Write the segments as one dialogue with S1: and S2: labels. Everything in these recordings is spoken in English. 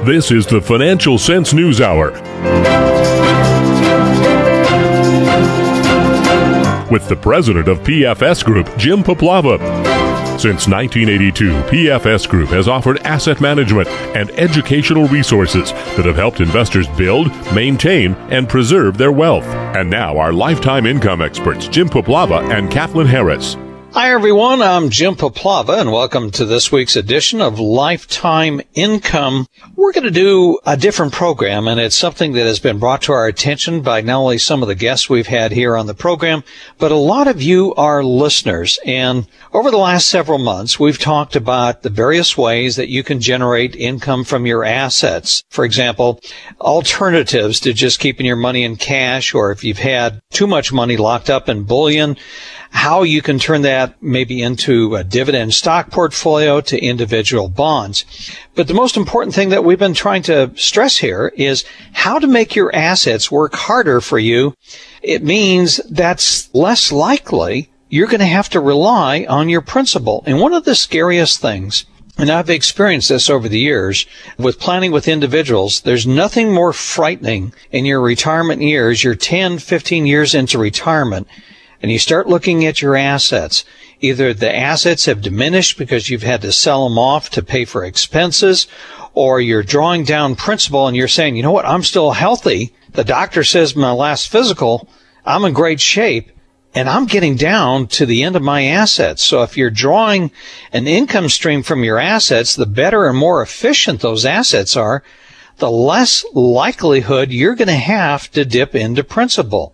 S1: This is the Financial Sense News Hour with the president of PFS Group, Jim Poplava. Since 1982, PFS Group has offered asset management and educational resources that have helped investors build, maintain, and preserve their wealth. And now our lifetime income experts, Jim Poplava and Kathleen Harris.
S2: Hi, everyone. I'm Jim Poplava, and welcome to this week's edition of Lifetime Income. We're going to do a different program, and it's something that has been brought to our attention by not only some of the guests we've had here on the program, but a lot of you are listeners. And over the last several months, we've talked about the various ways that you can generate income from your assets. For example, alternatives to just keeping your money in cash, or if you've had too much money locked up in bullion, how you can turn that maybe into a dividend stock portfolio to individual bonds. But the most important thing that we've been trying to stress here is how to make your assets work harder for you. It means that's less likely you're going to have to rely on your principal. And one of the scariest things, and I've experienced this over the years, with planning with individuals, there's nothing more frightening in your retirement years, you're 10, 15 years into retirement, and you start looking at your assets. Either the assets have diminished because you've had to sell them off to pay for expenses, or you're drawing down principal and you're saying, you know what, I'm still healthy. The doctor says my last physical, I'm in great shape, and I'm getting down to the end of my assets. So if you're drawing an income stream from your assets, the better and more efficient those assets are, the less likelihood you're going to have to dip into principal.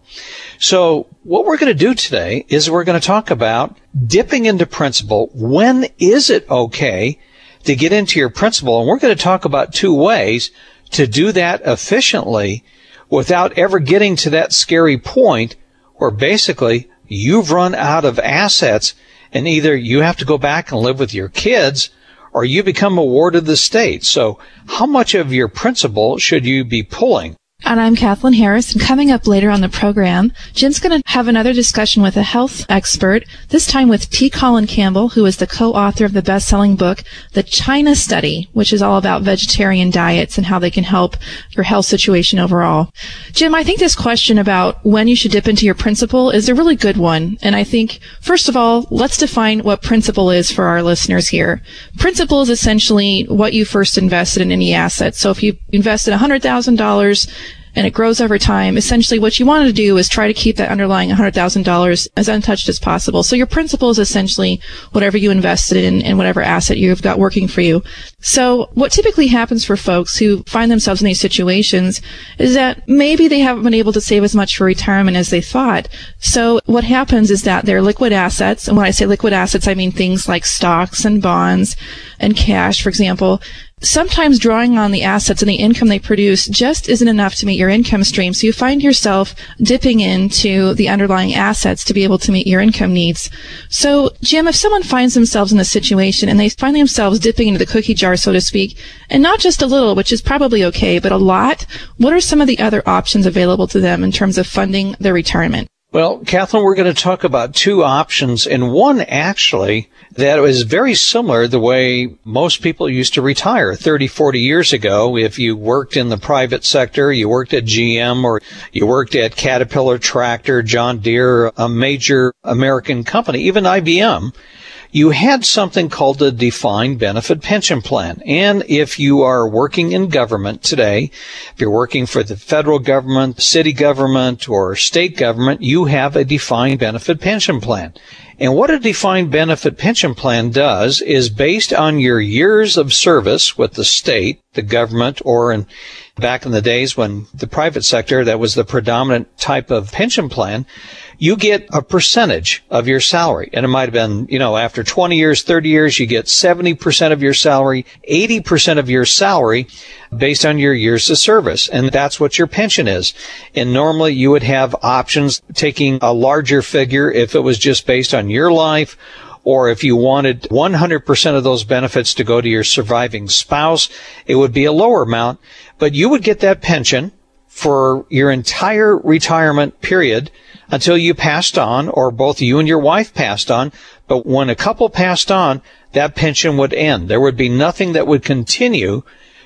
S2: So what we're going to do today is we're going to talk about dipping into principal. When is it okay to get into your principal? And we're going to talk about two ways to do that efficiently without ever getting to that scary point where basically you've run out of assets and either you have to go back and live with your kids or you become a ward of the state. So how much of your principal should you be pulling?
S3: And I'm Kathleen Harris, and coming up later on the program, Jim's going to have another discussion with a health expert, this time with T. Colin Campbell, who is the co-author of the best-selling book, The China Study, which is all about vegetarian diets and how they can help your health situation overall. Jim, I think this question about when you should dip into your principal is a really good one. And I think, first of all, let's define what principal is for our listeners here. Principal is essentially what you first invested in any asset. So if you invested $100,000, and it grows over time, essentially what you want to do is try to keep that underlying $100,000 as untouched as possible. So your principal is essentially whatever you invested in and whatever asset you've got working for you. So what typically happens for folks who find themselves in these situations is that maybe they haven't been able to save as much for retirement as they thought. So what happens is that their liquid assets, and when I say liquid assets, I mean things like stocks and bonds and cash, for example, sometimes drawing on the assets and the income they produce just isn't enough to meet your income stream. So you find yourself dipping into the underlying assets to be able to meet your income needs. So, Jim, if someone finds themselves in a situation and they find themselves dipping into the cookie jar, so to speak, and not just a little, which is probably okay, but a lot, what are some of the other options available to them in terms of funding their retirement?
S2: Well, Kathleen, we're going to talk about two options, and one actually that is very similar the way most people used to retire 30, 40 years ago. If you worked in the private sector, you worked at GM or you worked at Caterpillar Tractor, John Deere, a major American company, even IBM, you had something called a defined benefit pension plan. And if you are working in government today, if you're working for the federal government, city government, or state government, you have a defined benefit pension plan. And what a defined benefit pension plan does is based on your years of service with the state, the government, or back in the days when the private sector, that was the predominant type of pension plan, you get a percentage of your salary. And it might have been, after 20 years, 30 years, you get 70% of your salary, 80% of your salary based on your years of service. And that's what your pension is. And normally you would have options taking a larger figure if it was just based on your life, or if you wanted 100% of those benefits to go to your surviving spouse, it would be a lower amount. But you would get that pension for your entire retirement period until you passed on, or both you and your wife passed on. But when a couple passed on, that pension would end. There would be nothing that would continue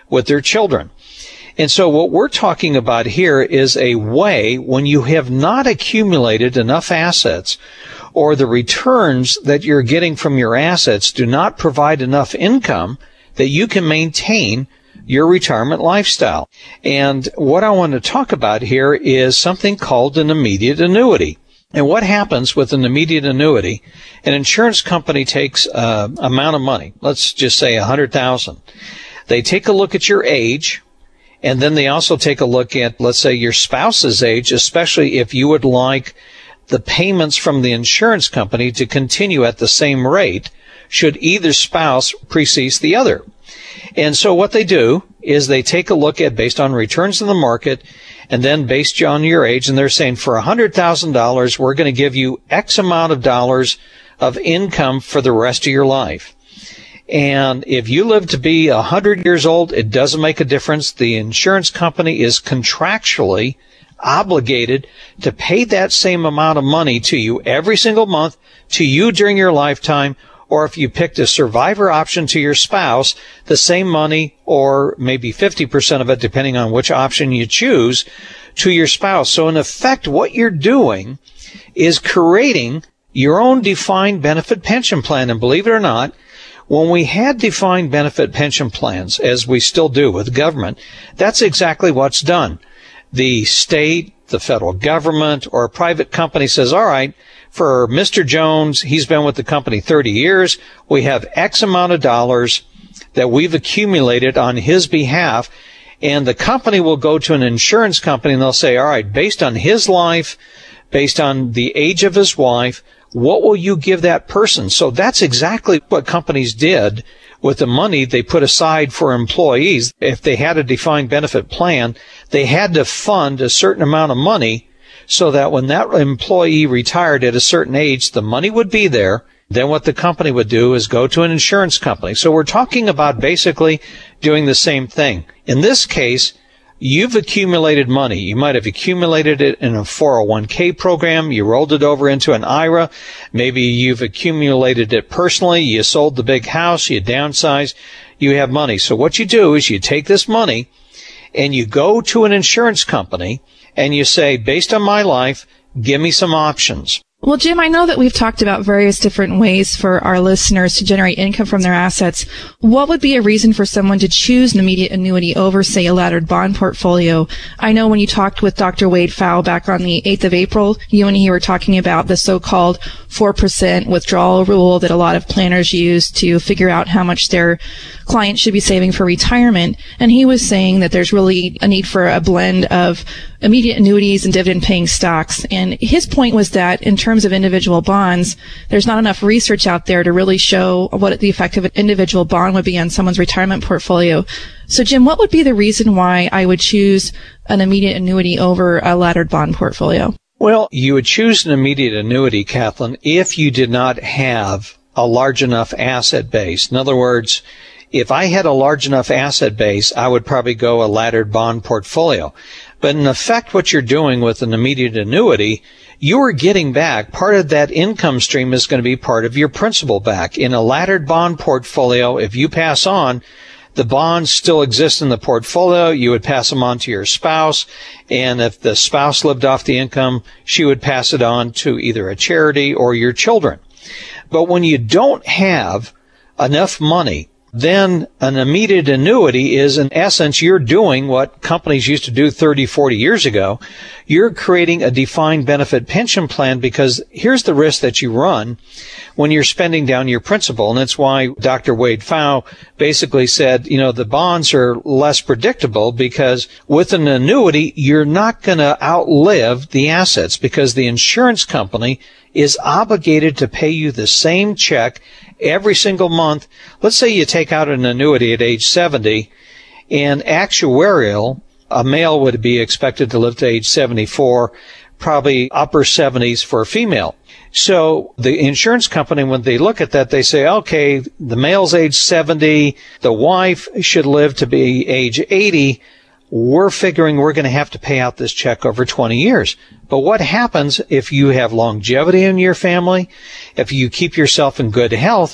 S2: with their children. And so what we're talking about here is a way when you have not accumulated enough assets, or the returns that you're getting from your assets do not provide enough income that you can maintain your retirement lifestyle. And what I want to talk about here is something called an immediate annuity. And what happens with an immediate annuity, an insurance company takes an amount of money, let's just say $100,000. They take a look at your age, and then they also take a look at, let's say, your spouse's age, especially if you would like the payments from the insurance company to continue at the same rate should either spouse predecease the other. And so what they do is they take a look at, based on returns in the market, and then based on your age, and they're saying for $100,000, we're going to give you X amount of dollars of income for the rest of your life. And if you live to be 100 years old, it doesn't make a difference. The insurance company is contractually obligated to pay that same amount of money to you every single month, to you during your lifetime, or if you picked a survivor option to your spouse, the same money, or maybe 50% of it, depending on which option you choose, to your spouse. So in effect, what you're doing is creating your own defined benefit pension plan. And believe it or not, when we had defined benefit pension plans, as we still do with the government, that's exactly what's done. The state, the federal government, or a private company says, all right, for Mr. Jones, he's been with the company 30 years. We have X amount of dollars that we've accumulated on his behalf. And the company will go to an insurance company and they'll say, all right, based on his life, based on the age of his wife, what will you give that person? So that's exactly what companies did with the money they put aside for employees. If they had a defined benefit plan, they had to fund a certain amount of money so that when that employee retired at a certain age, the money would be there. Then what the company would do is go to an insurance company. So we're talking about basically doing the same thing. In this case, you've accumulated money. You might have accumulated it in a 401k program. You rolled it over into an IRA. Maybe you've accumulated it personally. You sold the big house. You downsized. You have money. So what you do is you take this money and you go to an insurance company and you say, based on my life, give me some options.
S3: Well, Jim, I know that we've talked about various different ways for our listeners to generate income from their assets. What would be a reason for someone to choose an immediate annuity over, say, a laddered bond portfolio? I know when you talked with Dr. Wade Pfau back on the 8th of April, you and he were talking about the so-called 4% withdrawal rule that a lot of planners use to figure out how much their clients should be saving for retirement. And he was saying that there's really a need for a blend of immediate annuities and dividend-paying stocks. And his point was that in terms of individual bonds, there's not enough research out there to really show what the effect of an individual bond would be on someone's retirement portfolio. So, Jim, what would be the reason why I would choose an immediate annuity over a laddered bond portfolio?
S2: Well, you would choose an immediate annuity, Kathleen, if you did not have a large enough asset base. In other words, if I had a large enough asset base, I would probably go a laddered bond portfolio. But in effect, what you're doing with an immediate annuity, you are getting back part of that income stream is going to be part of your principal back. In a laddered bond portfolio, if you pass on, the bonds still exist in the portfolio. You would pass them on to your spouse. And if the spouse lived off the income, she would pass it on to either a charity or your children. But when you don't have enough money, then an immediate annuity is, in essence, you're doing what companies used to do 30, 40 years ago. You're creating a defined benefit pension plan, because here's the risk that you run when you're spending down your principal. And that's why Dr. Wade Pfau basically said, the bonds are less predictable, because with an annuity, you're not going to outlive the assets, because the insurance company is obligated to pay you the same check every single month. Let's say you take out an annuity at age 70, and actuarial, a male would be expected to live to age 74, probably upper 70s for a female. So the insurance company, when they look at that, they say, okay, the male's age 70, the wife should live to be age 80. We're figuring we're going to have to pay out this check over 20 years. But what happens if you have longevity in your family, if you keep yourself in good health,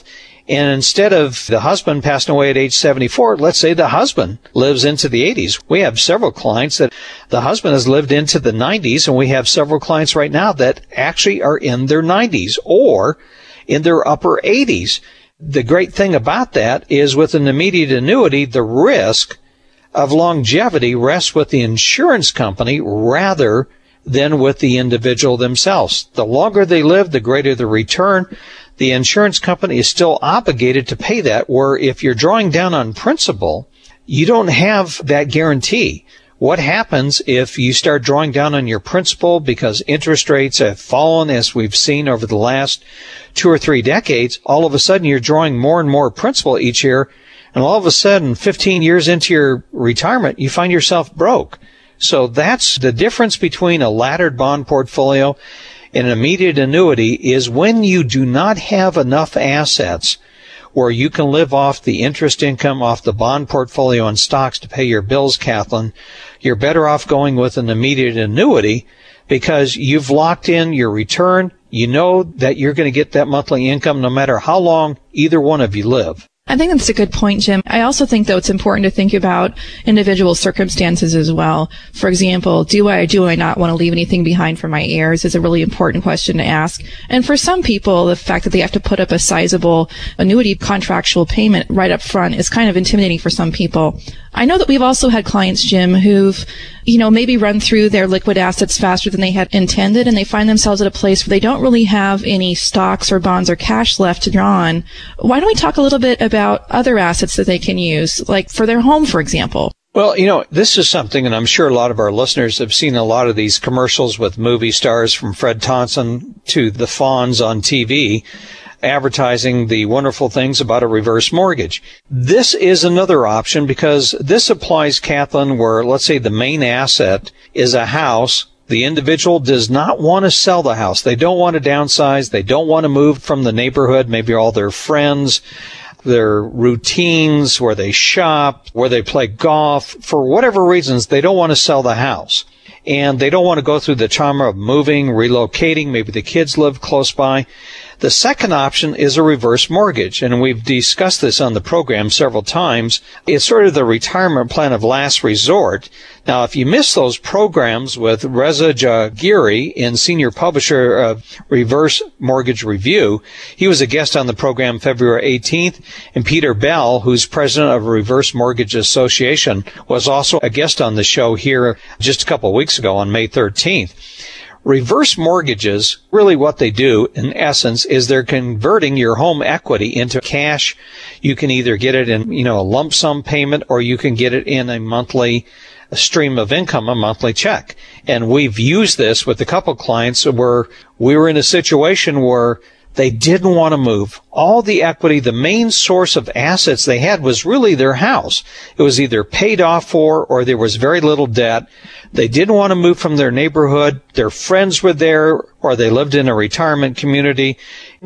S2: And instead of the husband passing away at age 74, let's say the husband lives into the 80s. We have several clients that the husband has lived into the 90s, and we have several clients right now that actually are in their 90s or in their upper 80s. The great thing about that is with an immediate annuity, the risk of longevity rests with the insurance company rather than with the individual themselves. The longer they live, the greater the return. The insurance company is still obligated to pay that, where if you're drawing down on principal, you don't have that guarantee. What happens if you start drawing down on your principal because interest rates have fallen, as we've seen over the last 2 or 3 decades? All of a sudden, you're drawing more and more principal each year, and all of a sudden, 15 years into your retirement, you find yourself broke. So that's the difference between a laddered bond portfolio and an immediate annuity, is when you do not have enough assets where you can live off the interest income off the bond portfolio and stocks to pay your bills, Kathleen, you're better off going with an immediate annuity because you've locked in your return. You know that you're going to get that monthly income no matter how long either one of you live.
S3: I think that's a good point, Jim. I also think, though, it's important to think about individual circumstances as well. For example, do I not want to leave anything behind for my heirs is a really important question to ask. And for some people, the fact that they have to put up a sizable annuity contractual payment right up front is kind of intimidating for some people. I know that we've also had clients, Jim, who've, maybe run through their liquid assets faster than they had intended, and they find themselves at a place where they don't really have any stocks or bonds or cash left to draw on. Why don't we talk a little bit about other assets that they can use, like for their home, for example?
S2: Well, this is something, and I'm sure a lot of our listeners have seen a lot of these commercials with movie stars, from Fred Thompson to the Fonz on TV, advertising the wonderful things about a reverse mortgage. This is another option because this applies, Kathleen, where, let's say, the main asset is a house. The individual does not want to sell the house. They don't want to downsize. They don't want to move from the neighborhood, maybe all their friends, their routines, where they shop, where they play golf. For whatever reasons, they don't want to sell the house. And they don't want to go through the trauma of moving, relocating. Maybe the kids live close by. The second option is a reverse mortgage, and we've discussed this on the program several times. It's sort of the retirement plan of last resort. Now, if you miss those programs with Reza Jaghiri, senior publisher of Reverse Mortgage Review, he was a guest on the program February 18th, and Peter Bell, who's president of Reverse Mortgage Association, was also a guest on the show here just a couple of weeks ago on May 13th. Reverse mortgages, really what they do, in essence, is they're converting your home equity into cash. You can either get it in, a lump sum payment, or you can get it in a monthly stream of income, a monthly check. And we've used this with a couple clients where we were in a situation where they didn't want to move. All the equity, the main source of assets they had was really their house. It was either paid off for or there was very little debt. They didn't want to move from their neighborhood. Their friends were there, or they lived in a retirement community.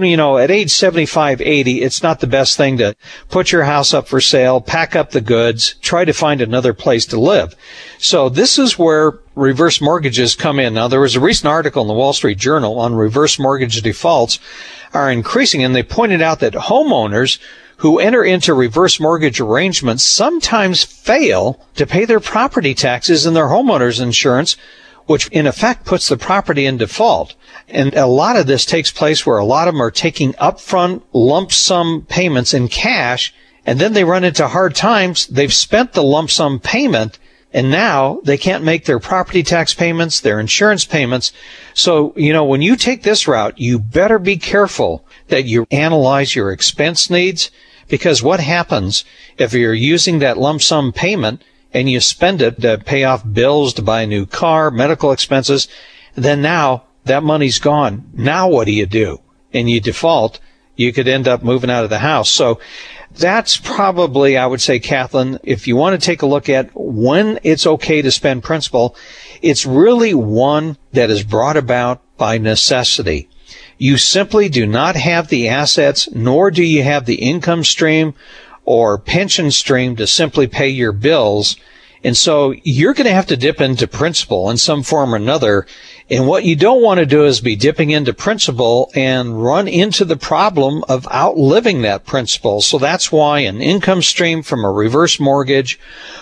S2: At age 75, 80, it's not the best thing to put your house up for sale, pack up the goods, try to find another place to live. So this is where reverse mortgages come in. Now, there was a recent article in the Wall Street Journal on reverse mortgage defaults are increasing, and they pointed out that homeowners who enter into reverse mortgage arrangements sometimes fail to pay their property taxes and their homeowner's insurance, which in effect puts the property in default. And a lot of this takes place where a lot of them are taking upfront lump sum payments in cash, and then they run into hard times. They've spent the lump sum payment, and now they can't make their property tax payments, their insurance payments. So, when you take this route, you better be careful that you analyze your expense needs, because what happens if you're using that lump sum payment and you spend it to pay off bills, to buy a new car, medical expenses, then now that money's gone. Now what do? And you default, you could end up moving out of the house. So that's probably, I would say, Kathleen, if you want to take a look at when it's okay to spend principal, it's really one that is brought about by necessity. You simply do not have the assets, nor do you have the income stream or pension stream to simply pay your bills. And so you're going to have to dip into principal in some form or another. And what you don't want to do is be dipping into principal and run into the problem of outliving that principal. So that's why an income stream from a reverse mortgage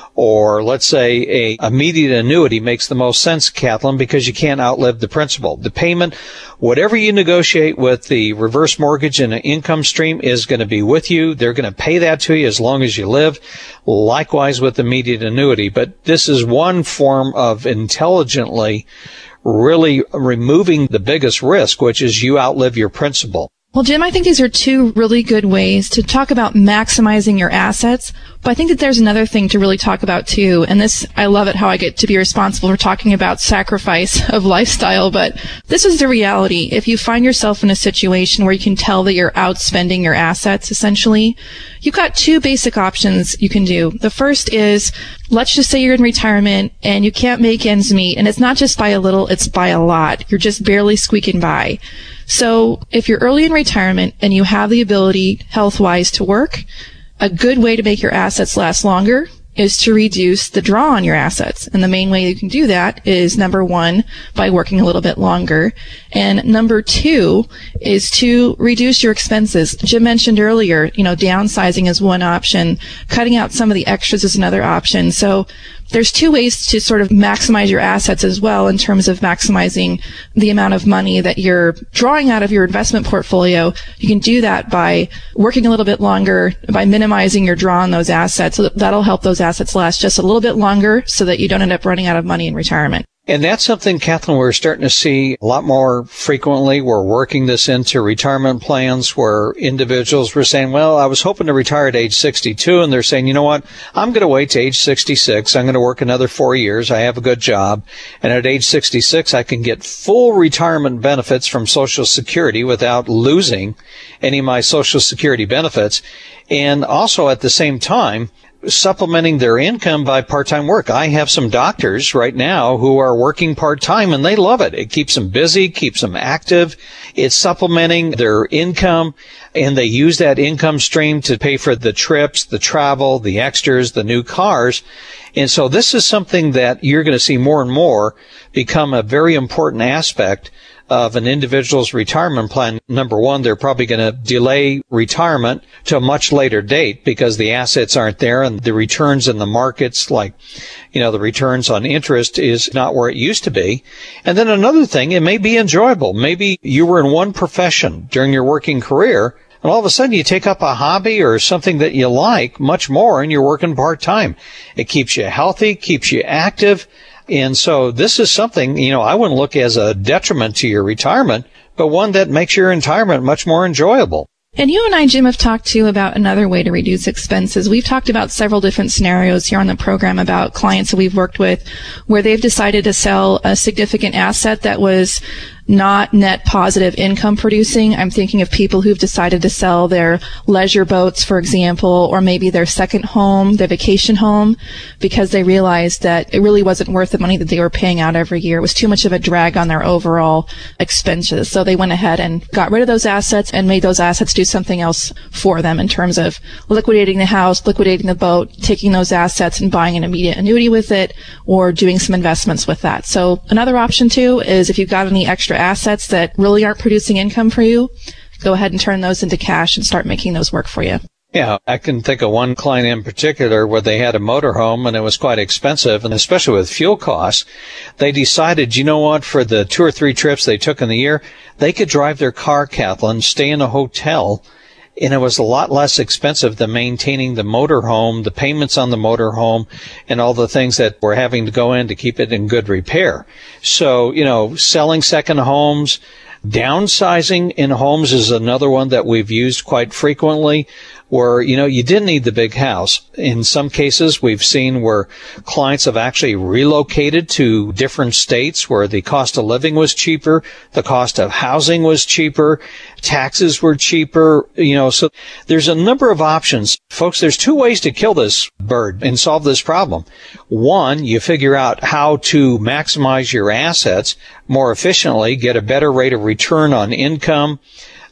S2: or let's say a immediate annuity makes the most sense, Kathleen, because you can't outlive the principal. The payment, whatever you negotiate with the reverse mortgage and an income stream is going to be with you. They're going to pay that to you as long as you live. Likewise with immediate annuity. But this is one form of intelligently really removing the biggest risk, which is you outlive your principal.
S3: Well, Jim, I think these are two really good ways to talk about maximizing your assets. But I think that there's another thing to really talk about too. And this, I love it how I get to be responsible for talking about sacrifice of lifestyle. But this is the reality. If you find yourself in a situation where you can tell that you're outspending your assets, essentially, you've got two basic options you can do. The first is, let's just say you're in retirement and you can't make ends meet. And it's not just by a little, it's by a lot. You're just barely squeaking by. So if you're early in retirement and you have the ability health-wise to work, a good way to make your assets last longer is to reduce the draw on your assets. And the main way you can do that is, number one, by working a little bit longer. And number two is to reduce your expenses. Jim mentioned earlier, downsizing is one option. Cutting out some of the extras is another option. So there's two ways to sort of maximize your assets as well in terms of maximizing the amount of money that you're drawing out of your investment portfolio. You can do that by working a little bit longer, by minimizing your draw on those assets. So that'll help those assets last just a little bit longer so that you don't end up running out of money in retirement.
S2: And that's something, Kathleen, we're starting to see a lot more frequently. We're working this into retirement plans where individuals were saying, well, I was hoping to retire at age 62. And they're saying, you know what? I'm going to wait to age 66. I'm going to work another 4 years. I have a good job. And at age 66, I can get full retirement benefits from Social Security without losing any of my Social Security benefits. And also at the same time, supplementing their income by part-time work. I have some doctors right now who are working part-time and they love it. It keeps them busy, keeps them active. It's supplementing their income and they use that income stream to pay for the trips, the travel, the extras, the new cars. And so this is something that you're going to see more and more become a very important aspect of an individual's retirement plan. Number one, they're probably going to delay retirement to a much later date because the assets aren't there and the returns in the markets, like, the returns on interest is not where it used to be. And then another thing, it may be enjoyable. Maybe you were in one profession during your working career and all of a sudden you take up a hobby or something that you like much more and you're working part-time. It keeps you healthy, keeps you active. And so this is something, I wouldn't look as a detriment to your retirement, but one that makes your retirement much more enjoyable.
S3: And you and I, Jim, have talked too about another way to reduce expenses. We've talked about several different scenarios here on the program about clients that we've worked with where they've decided to sell a significant asset that was not net positive income producing. I'm thinking of people who've decided to sell their leisure boats, for example, or maybe their second home, their vacation home, because they realized that it really wasn't worth the money that they were paying out every year. It was too much of a drag on their overall expenses. So they went ahead and got rid of those assets and made those assets do something else for them in terms of liquidating the house, liquidating the boat, taking those assets and buying an immediate annuity with it, or doing some investments with that. So another option too is if you've got any extra assets that really aren't producing income for you, go ahead and turn those into cash and start making those work for you.
S2: Yeah, I can think of one client in particular where they had a motorhome and it was quite expensive, and especially with fuel costs, they decided, for the 2 or 3 trips they took in the year, they could drive their car, Kathleen, stay in a hotel, and it was a lot less expensive than maintaining the motorhome, the payments on the motorhome, and all the things that we're having to go in to keep it in good repair. So, selling second homes, downsizing in homes is another one that we've used quite frequently where, you didn't need the big house. In some cases, we've seen where clients have actually relocated to different states where the cost of living was cheaper, the cost of housing was cheaper, taxes were cheaper, so there's a number of options. Folks, there's 2 ways to kill this bird and solve this problem. One, you figure out how to maximize your assets more efficiently, get a better rate of return on income,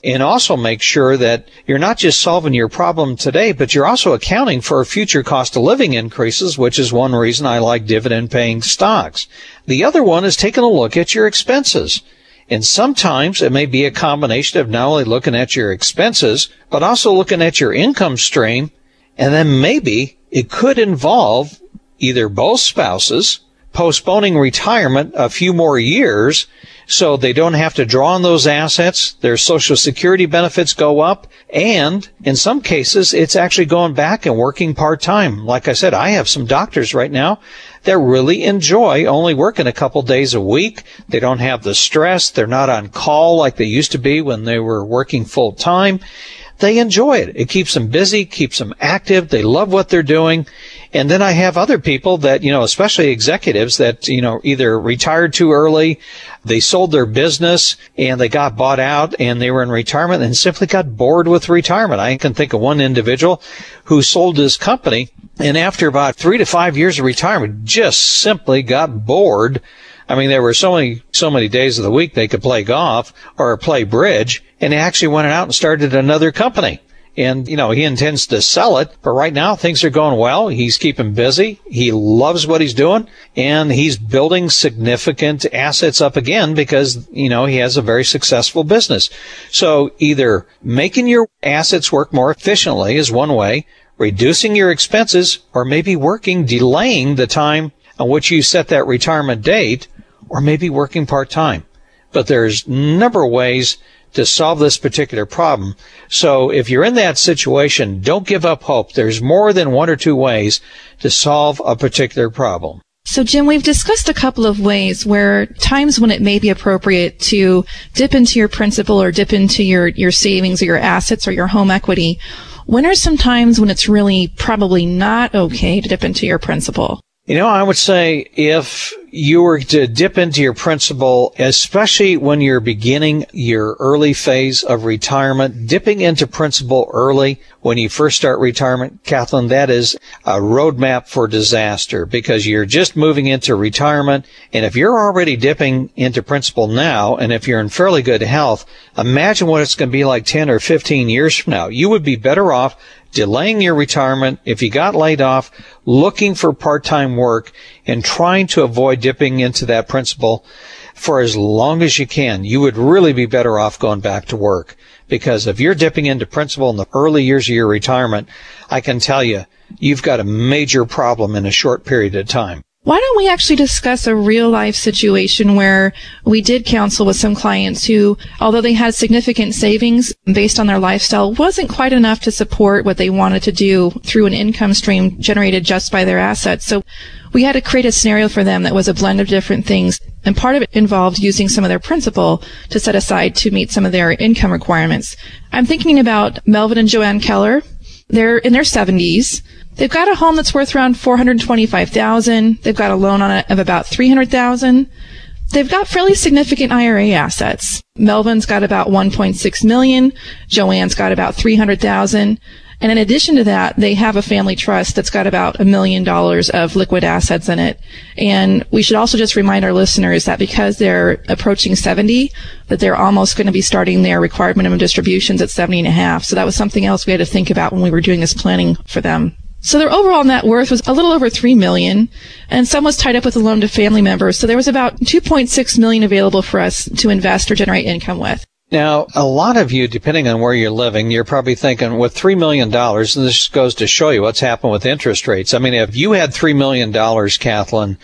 S2: and also make sure that you're not just solving your problem today, but you're also accounting for future cost of living increases, which is one reason I like dividend-paying stocks. The other one is taking a look at your expenses. And sometimes it may be a combination of not only looking at your expenses, but also looking at your income stream. And then maybe it could involve either both spouses postponing retirement a few more years so they don't have to draw on those assets, their Social Security benefits go up, and in some cases, it's actually going back and working part-time. Like I said, I have some doctors right now that really enjoy only working a couple days a week. They don't have the stress. They're not on call like they used to be when they were working full-time. They enjoy it. It keeps them busy, keeps them active. They love what they're doing. And then I have other people that, especially executives that, either retired too early, they sold their business and they got bought out and they were in retirement and simply got bored with retirement. I can think of one individual who sold his company and after about 3 to 5 years of retirement just simply got bored. I mean, there were so many days of the week they could play golf or play bridge, and he actually went out and started another company. And, he intends to sell it, but right now things are going well. He's keeping busy. He loves what he's doing, and he's building significant assets up again because, he has a very successful business. So either making your assets work more efficiently is one way, reducing your expenses, or maybe delaying the time on which you set that retirement date, or maybe working part-time. But there's a number of ways to solve this particular problem. So if you're in that situation, don't give up hope. There's more than one or two ways to solve a particular problem.
S3: So, Jim, we've discussed a couple of ways where times when it may be appropriate to dip into your principal or dip into your savings or your assets or your home equity. When are some times when it's really probably not okay to dip into your principal?
S2: I would say if you were to dip into your principal, especially when you're beginning your early phase of retirement, dipping into principal early when you first start retirement, Kathleen, that is a roadmap for disaster because you're just moving into retirement. And if you're already dipping into principal now, and if you're in fairly good health, imagine what it's going to be like 10 or 15 years from now. You would be better off delaying your retirement, if you got laid off, looking for part-time work, and trying to avoid dipping into that principal for as long as you can. You would really be better off going back to work. Because if you're dipping into principal in the early years of your retirement, I can tell you, you've got a major problem in a short period of time.
S3: Why don't we actually discuss a real-life situation where we did counsel with some clients who, although they had significant savings based on their lifestyle, wasn't quite enough to support what they wanted to do through an income stream generated just by their assets. So we had to create a scenario for them that was a blend of different things, and part of it involved using some of their principal to set aside to meet some of their income requirements. I'm thinking about Melvin and Joanne Keller. They're in their 70s. They've got a home that's worth around $425,000. They've got a loan on it of about $300,000. They've got fairly significant IRA assets. Melvin's got about $1.6 million. Joanne's got about $300,000. And in addition to that, they have a family trust that's got about $1 million of liquid assets in it. And we should also just remind our listeners that because they're approaching 70, that they're almost going to be starting their required minimum distributions at 70 and a half. So that was something else we had to think about when we were doing this planning for them. So their overall net worth was a little over $3 million, and some was tied up with a loan to family members. So there was about $2.6 million available for us to invest or generate income with.
S2: Now, a lot of you, depending on where you're living, you're probably thinking, with $3 million, and this goes to show you what's happened with interest rates. I mean, if you had $3 million, Kathleen,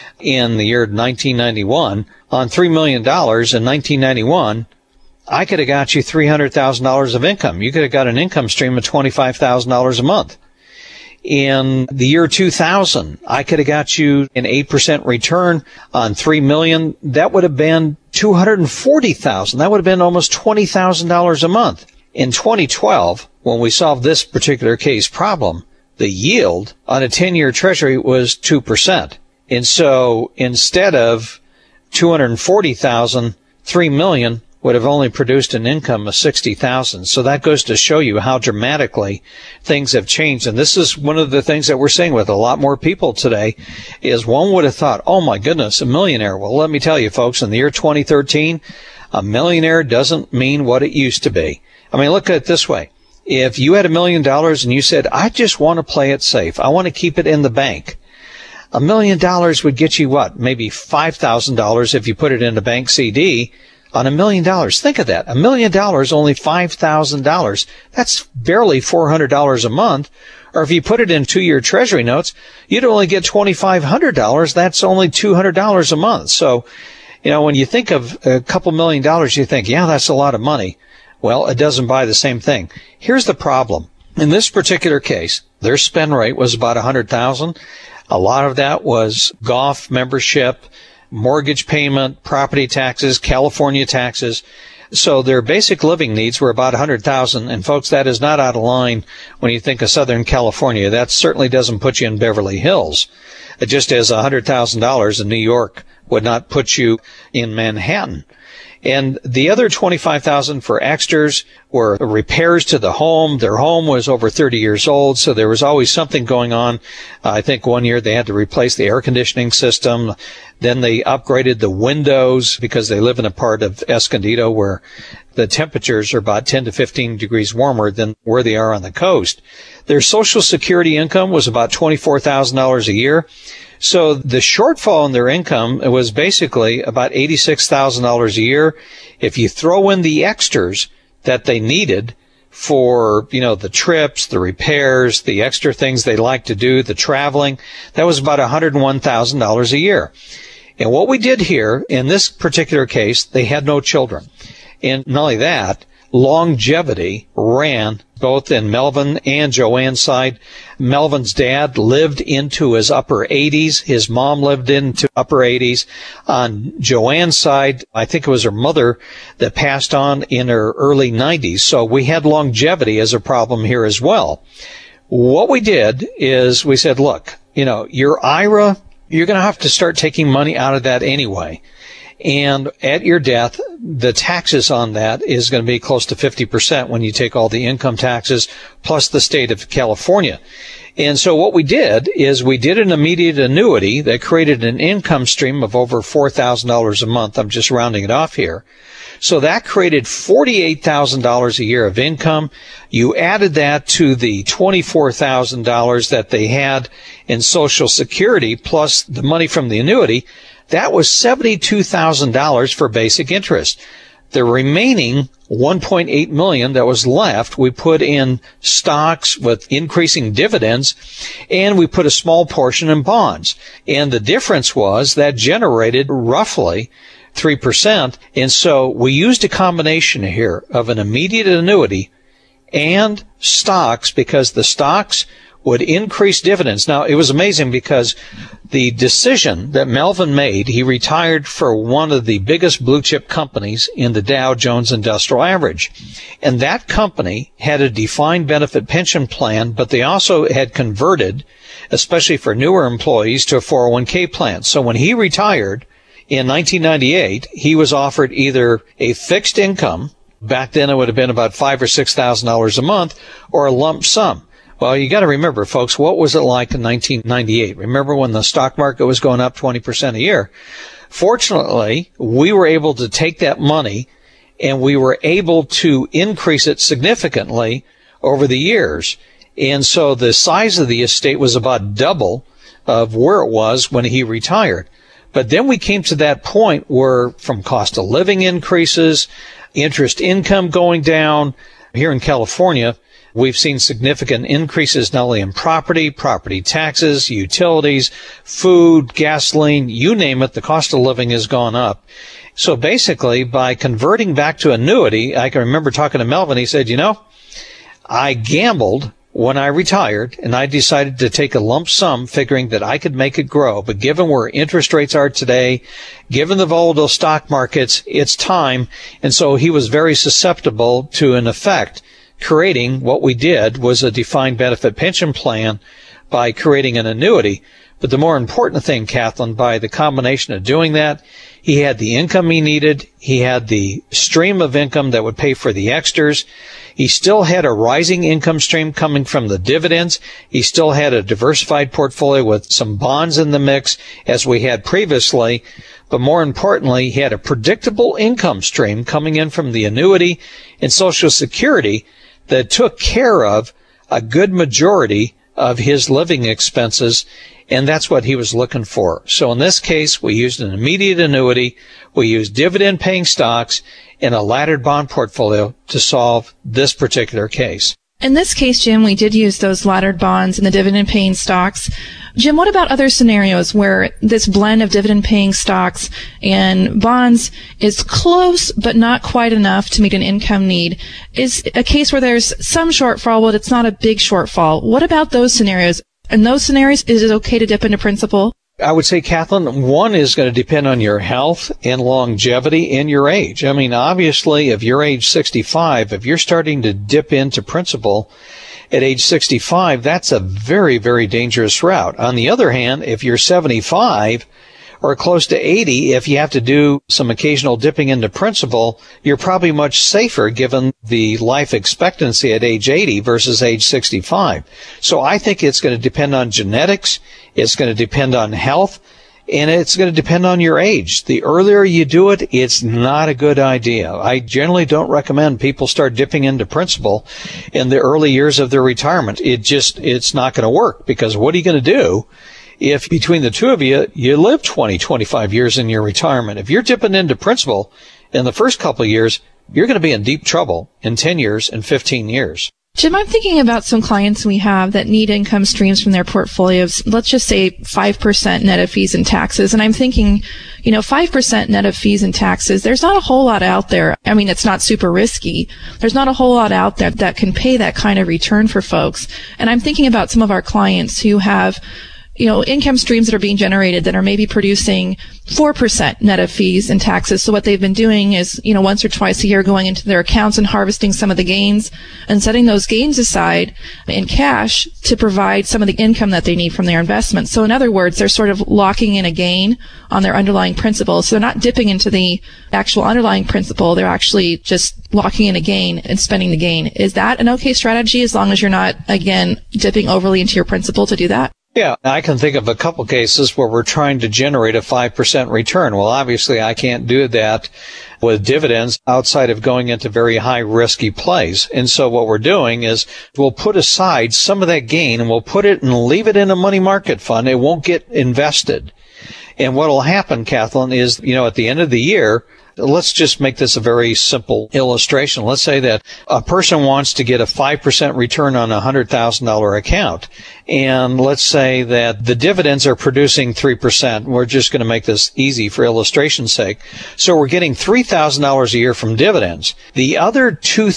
S2: in the year 1991, on $3 million in 1991, I could have got you $300,000 of income. You could have got an income stream of $25,000 a month. In the year 2000, I could have got you an 8% return on $3 million. That would have been $240,000. That would have been almost $20,000 a month. In 2012, when we solved this particular case problem, the yield on a 10-year treasury was 2%. And so instead of $240,000, $3 million would have only produced an income of $60,000. So that goes to show you how dramatically things have changed. And this is one of the things that we're seeing with a lot more people today is one would have thought, oh my goodness, a millionaire. Well, let me tell you folks, in the year 2013, A millionaire doesn't mean what it used to be. I mean, look at it this way. If you had $1 million and you said, I just want to play it safe, I want to keep it in the bank, $1 million would get you what? Maybe $5,000 if you put it in a bank CD on $1 million. Think of that. $1 million, only $5,000. That's barely $400 a month. Or if you put it in 2-year treasury notes, you'd only get $2,500. That's only $200 a month. So, when you think of a couple $1 million, you think, yeah, that's a lot of money. Well, it doesn't buy the same thing. Here's the problem. In this particular case, their spend rate was about $100,000. A lot of that was golf membership, mortgage payment, property taxes, California taxes. So their basic living needs were about $100,000. And folks, that is not out of line when you think of Southern California. That certainly doesn't put you in Beverly Hills. Just as $100,000 in New York would not put you in Manhattan. And the other $25,000 for extras were repairs to the home. Their home was over 30 years old, so there was always something going on. I think one year they had to replace the air conditioning system. Then they upgraded the windows because they live in a part of Escondido where the temperatures are about 10 to 15 degrees warmer than where they are on the coast. Their Social Security income was about $24,000 a year. So the shortfall in their income was basically about $86,000 a year. If you throw in the extras that they needed for, the trips, the repairs, the extra things they like to do, the traveling, that was about $101,000 a year. And what we did here, in this particular case, they had no children. And not only that, longevity ran both in Melvin and Joanne's side. Melvin's dad lived into his upper 80s. His mom lived into upper 80s. On Joanne's side, I think it was her mother that passed on in her early 90s. So we had longevity as a problem here as well. What we did is we said, look, your IRA, you're going to have to start taking money out of that anyway. And at your death, the taxes on that is going to be close to 50% when you take all the income taxes plus the state of California. And so what we did is we did an immediate annuity that created an income stream of over $4,000 a month. I'm just rounding it off here. So that created $48,000 a year of income. You added that to the $24,000 that they had in Social Security plus the money from the annuity. That was $72,000 for basic interest. The remaining $1.8 million that was left, we put in stocks with increasing dividends, and we put a small portion in bonds. And the difference was that generated roughly 3%. And so we used a combination here of an immediate annuity and stocks because the stocks would increase dividends. Now, it was amazing because the decision that Melvin made, he retired for one of the biggest blue chip companies in the Dow Jones Industrial Average. And that company had a defined benefit pension plan, but they also had converted, especially for newer employees, to a 401k plan. So when he retired in 1998, he was offered either a fixed income, back then it would have been about $5,000 or $6,000 a month, or a lump sum. Well, you got to remember, folks, what was it like in 1998? Remember when the stock market was going up 20% a year? Fortunately, we were able to take that money and we were able to increase it significantly over the years. And so the size of the estate was about double of where it was when he retired. But then we came to that point where from cost of living increases, interest income going down here in California, we've seen significant increases not only in property taxes, utilities, food, gasoline, you name it, the cost of living has gone up. So basically, by converting back to annuity, I can remember talking to Melvin, he said, I gambled when I retired, and I decided to take a lump sum figuring that I could make it grow. But given where interest rates are today, given the volatile stock markets, it's time. And so he was very susceptible to, in effect, creating what we did was a defined benefit pension plan by creating an annuity. But the more important thing, Kathleen, by the combination of doing that, he had the income he needed. He had the stream of income that would pay for the extras. He still had a rising income stream coming from the dividends. He still had a diversified portfolio with some bonds in the mix, as we had previously. But more importantly, he had a predictable income stream coming in from the annuity and Social Security that took care of a good majority of his living expenses, and that's what he was looking for. So in this case, we used an immediate annuity, we used dividend-paying stocks, and a laddered bond portfolio to solve this particular case.
S3: In this case, Jim, we did use those laddered bonds and the dividend-paying stocks. Jim, what about other scenarios where this blend of dividend-paying stocks and bonds is close but not quite enough to meet an income need? Is a case where there's some shortfall, but it's not a big shortfall. What about those scenarios? In those scenarios, is it okay to dip into principal?
S2: I would say, Kathleen, one is going to depend on your health and longevity and your age. I mean, obviously, if you're age 65, if you're starting to dip into principal at age 65, that's a very, very dangerous route. On the other hand, if you're 75 or close to 80, if you have to do some occasional dipping into principal, you're probably much safer given the life expectancy at age 80 versus age 65. So I think it's going to depend on genetics, it's going to depend on health, and it's going to depend on your age. The earlier you do it, it's not a good idea. I generally don't recommend people start dipping into principal in the early years of their retirement. It's not going to work, because what are you going to do if between the two of you, you live 20, 25 years in your retirement? If you're dipping into principal in the first couple of years, you're going to be in deep trouble in 10 years and 15 years.
S3: Jim, I'm thinking about some clients we have that need income streams from their portfolios. Let's just say 5% net of fees and taxes. And I'm thinking, 5% net of fees and taxes, there's not a whole lot out there. I mean, it's not super risky. There's not a whole lot out there that can pay that kind of return for folks. And I'm thinking about some of our clients who have income streams that are being generated that are maybe producing 4% net of fees and taxes. So what they've been doing is, once or twice a year going into their accounts and harvesting some of the gains and setting those gains aside in cash to provide some of the income that they need from their investments. So in other words, they're sort of locking in a gain on their underlying principal. So they're not dipping into the actual underlying principal. They're actually just locking in a gain and spending the gain. Is that an okay strategy as long as you're not, again, dipping overly into your principal to do that?
S2: Yeah, I can think of a couple cases where we're trying to generate a 5% return. Well, obviously, I can't do that with dividends outside of going into very high risky plays. And so what we're doing is we'll put aside some of that gain and we'll put it and leave it in a money market fund. It won't get invested. And what will happen, Kathleen, is, at the end of the year, let's just make this a very simple illustration. Let's say that a person wants to get a 5% return on a $100,000 account. And let's say that the dividends are producing 3%. We're just going to make this easy for illustration's sake. So we're getting $3,000 a year from dividends. The other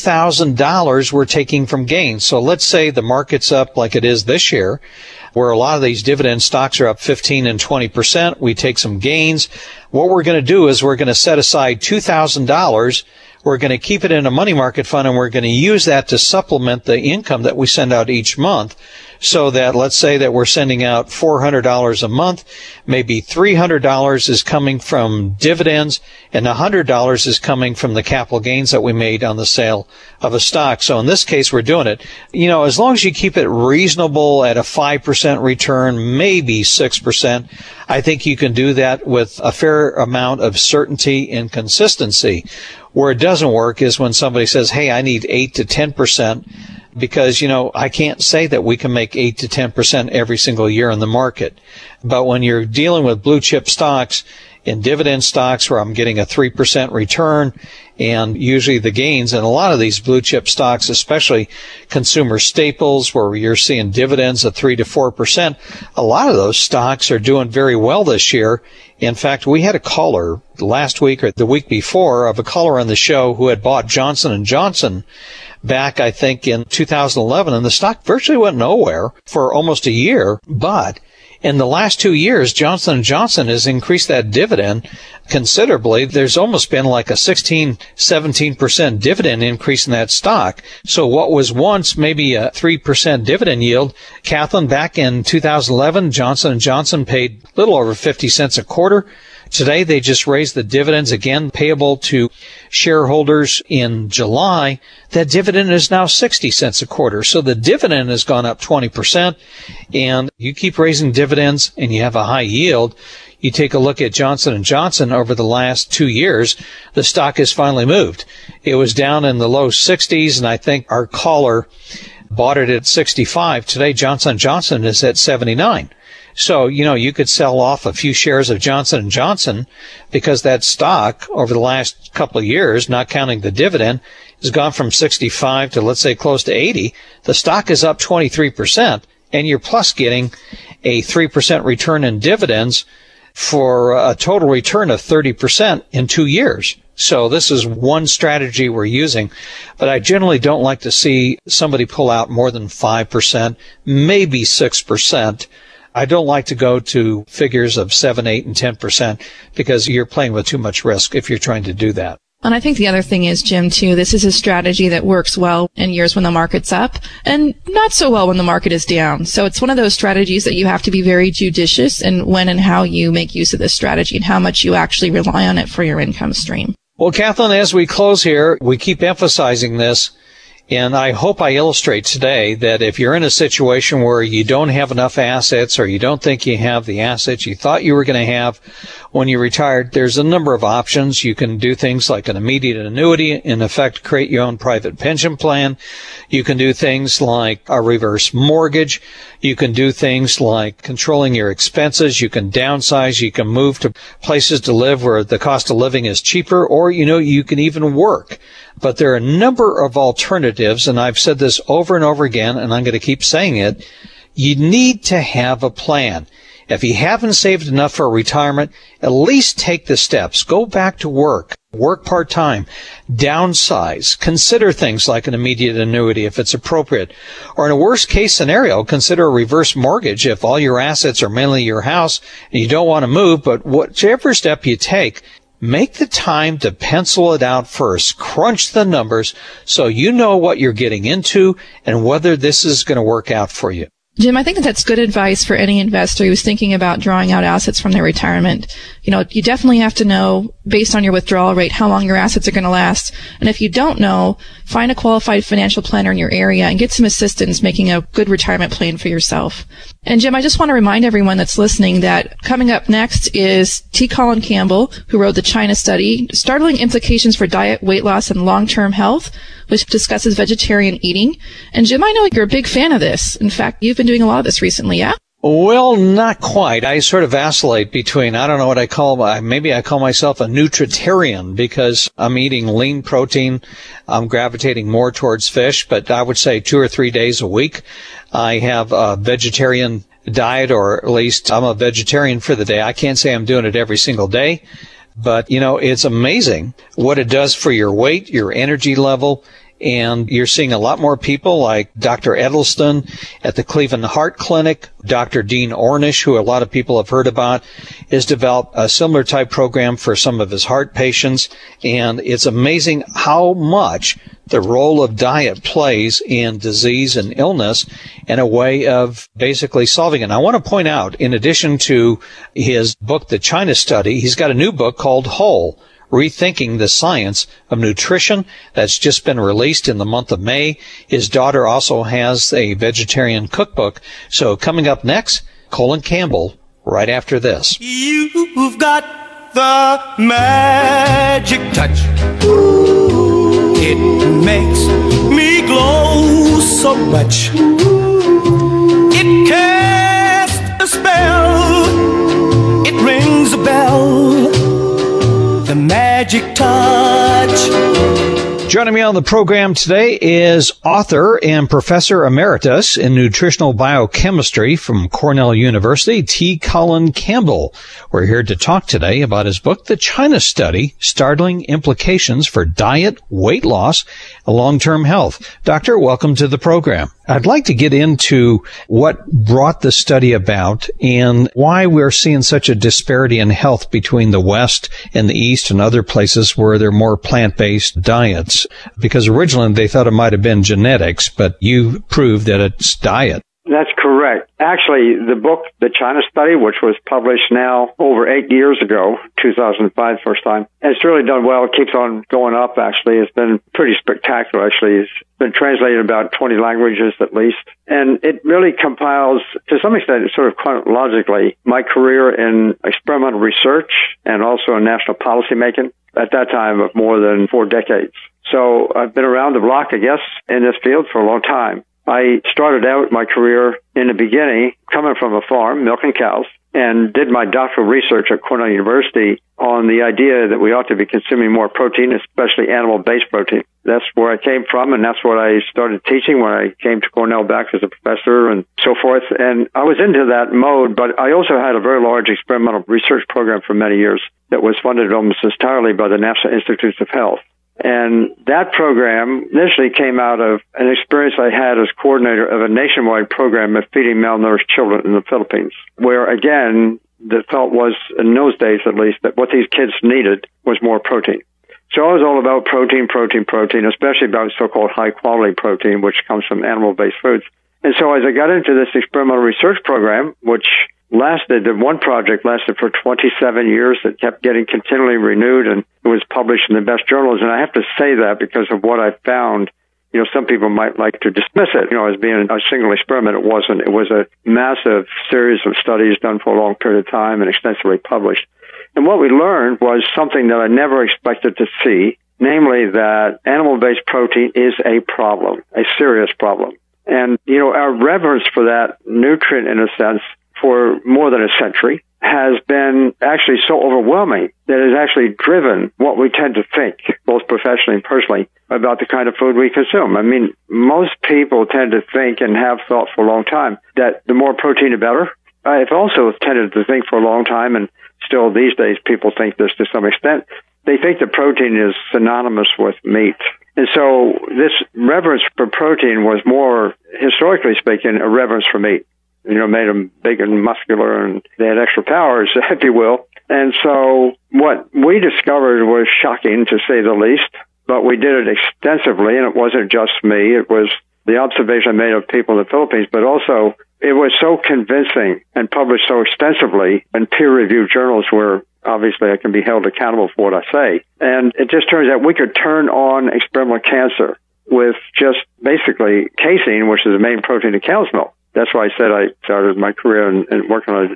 S2: $2,000 we're taking from gains. So let's say the market's up like it is this year, where a lot of these dividend stocks are up 15 and 20%. We take some gains. What we're going to do is we're going to set aside $2,000. We're going to keep it in a money market fund, and we're going to use that to supplement the income that we send out each month. So that, let's say that we're sending out $400 a month, maybe $300 is coming from dividends, and $100 is coming from the capital gains that we made on the sale of a stock. So in this case, we're doing it, as long as you keep it reasonable at a 5% return, maybe 6%, I think you can do that with a fair amount of certainty and consistency. Where it doesn't work is when somebody says, hey, I need 8 to 10%, because, I can't say that we can make 8 to 10% every single year in the market. But when you're dealing with blue chip stocks and dividend stocks where I'm getting a 3% return and usually the gains, and a lot of these blue chip stocks, especially consumer staples where you're seeing dividends of 3 to 4%, a lot of those stocks are doing very well this year. In fact, we had a caller last week or the week before of a caller on the show who had bought Johnson & Johnson back, I think, in 2011, and the stock virtually went nowhere for almost a year, but In the last 2 years, Johnson & Johnson has increased that dividend considerably. There's almost been like a 16-17% dividend increase in that stock. So what was once maybe a 3% dividend yield, Kathleen, back in 2011, Johnson & Johnson paid a little over 50 cents a quarter. Today, they just raised the dividends again payable to shareholders in July. That dividend is now 60 cents a quarter. So the dividend has gone up 20%. And you keep raising dividends and you have a high yield. You take a look at Johnson & Johnson over the last 2 years, the stock has finally moved. It was down in the low 60s, and I think our caller bought it at 65. Today, Johnson & Johnson is at 79. So, you could sell off a few shares of Johnson & Johnson because that stock over the last couple of years, not counting the dividend, has gone from 65 to, let's say, close to 80. The stock is up 23%, and you're plus getting a 3% return in dividends for a total return of 30% in 2 years. So this is one strategy we're using, but I generally don't like to see somebody pull out more than 5%, maybe 6%. I don't like to go to figures of 7, 8, and 10% because you're playing with too much risk if you're trying to do that.
S3: And I think the other thing is, Jim, too, this is a strategy that works well in years when the market's up and not so well when the market is down. So it's one of those strategies that you have to be very judicious in when and how you make use of this strategy and how much you actually rely on it for your income stream.
S2: Well, Kathleen, as we close here, we keep emphasizing this. And I hope I illustrate today that if you're in a situation where you don't have enough assets or you don't think you have the assets you thought you were going to have when you retired, there's a number of options. You can do things like an immediate annuity, in effect, create your own private pension plan. You can do things like a reverse mortgage. You can do things like controlling your expenses. You can downsize. You can move to places to live where the cost of living is cheaper, or, you can even work. But there are a number of alternatives, and I've said this over and over again, and I'm going to keep saying it. You need to have a plan. If you haven't saved enough for retirement, at least take the steps. Go back to work part-time, downsize, consider things like an immediate annuity if it's appropriate. Or in a worst-case scenario, consider a reverse mortgage if all your assets are mainly your house and you don't want to move. But whichever step you take, make the time to pencil it out first. Crunch the numbers so you know what you're getting into and whether this is going to work out for you.
S3: Jim, I think that's good advice for any investor who's thinking about drawing out assets from their retirement. You definitely have to know, based on your withdrawal rate, how long your assets are going to last. And if you don't know, find a qualified financial planner in your area and get some assistance making a good retirement plan for yourself. And Jim, I just want to remind everyone that's listening that coming up next is T. Colin Campbell, who wrote the China Study, Startling Implications for Diet, Weight Loss, and Long-Term Health, which discusses vegetarian eating. And Jim, I know you're a big fan of this. In fact, you've been doing a lot of this recently, yeah?
S2: Well, not quite. I sort of vacillate between, I don't know what I call, maybe I call myself a nutritarian because I'm eating lean protein. I'm gravitating more towards fish, but I would say 2 or 3 days a week. I have a vegetarian diet, or at least I'm a vegetarian for the day. I can't say I'm doing it every single day, but it's amazing what it does for your weight, your energy level. And you're seeing a lot more people like Dr. Edelston at the Cleveland Heart Clinic. Dr. Dean Ornish, who a lot of people have heard about, has developed a similar type program for some of his heart patients. And it's amazing how much the role of diet plays in disease and illness and a way of basically solving it. And I want to point out, in addition to his book, The China Study, he's got a new book called Whole: Rethinking the Science of Nutrition, that's just been released in the month of May. His daughter also has a vegetarian cookbook. So coming up next, Colin Campbell, right after this.
S4: You've got the magic touch. Ooh, it makes me glow so much. It casts a spell. It rings a bell. The magic touch.
S2: Joining me on the program today is author and professor emeritus in nutritional biochemistry from Cornell University, T. Colin Campbell. We're here to talk today about his book, The China Study, Startling Implications for Diet, Weight Loss, and Long-Term Health. Doctor, welcome to the program. I'd like to get into what brought the study about and why we're seeing such a disparity in health between the West and the East and other places where they're more plant-based diets. Because originally they thought it might have been genetics, but you proved that it's diet.
S5: That's correct. Actually, the book, The China Study, which was published now over 8 years ago, 2005 first time, and it's really done well. It keeps on going up, actually. It's been pretty spectacular, actually. It's been translated in about 20 languages at least. And it really compiles, to some extent, sort of chronologically, my career in experimental research and also in national policy making at that time of more than 4 decades. So I've been around the block, I guess, in this field for a long time. I started out my career in the beginning coming from a farm, milking cows, and did my doctoral research at Cornell University on the idea that we ought to be consuming more protein, especially animal-based protein. That's where I came from, and that's what I started teaching when I came to Cornell back as a professor and so forth. And I was into that mode, but I also had a very large experimental research program for many years that was funded almost entirely by the National Institutes of Health. And that program initially came out of an experience I had as coordinator of a nationwide program of feeding malnourished children in the Philippines, where, again, the thought was, in those days at least, that what these kids needed was more protein. So I was all about protein, especially about so-called high-quality protein, which comes from animal-based foods. And so as I got into this experimental research program, which the one project lasted for 27 years. It kept getting continually renewed, and it was published in the best journals. And I have to say that because of what I found. You know, some people might like to dismiss it, as being a single experiment. It wasn't. It was a massive series of studies done for a long period of time and extensively published. And what we learned was something that I never expected to see, namely that animal-based protein is a problem, a serious problem. And, our reverence for that nutrient, in a sense, for more than a century, has been actually so overwhelming that it has actually driven what we tend to think, both professionally and personally, about the kind of food we consume. I mean, most people tend to think and have thought for a long time that the more protein, the better. I've also tended to think for a long time, and still these days people think this to some extent, they think that protein is synonymous with meat. And so this reverence for protein was more, historically speaking, a reverence for meat. Made them big and muscular, and they had extra powers, if you will. And so what we discovered was shocking, to say the least, but we did it extensively, and it wasn't just me. It was the observation I made of people in the Philippines, but also it was so convincing and published so extensively in peer-reviewed journals where obviously I can be held accountable for what I say. And it just turns out we could turn on experimental cancer with just basically casein, which is the main protein of cow's milk. That's why I said I started my career and working on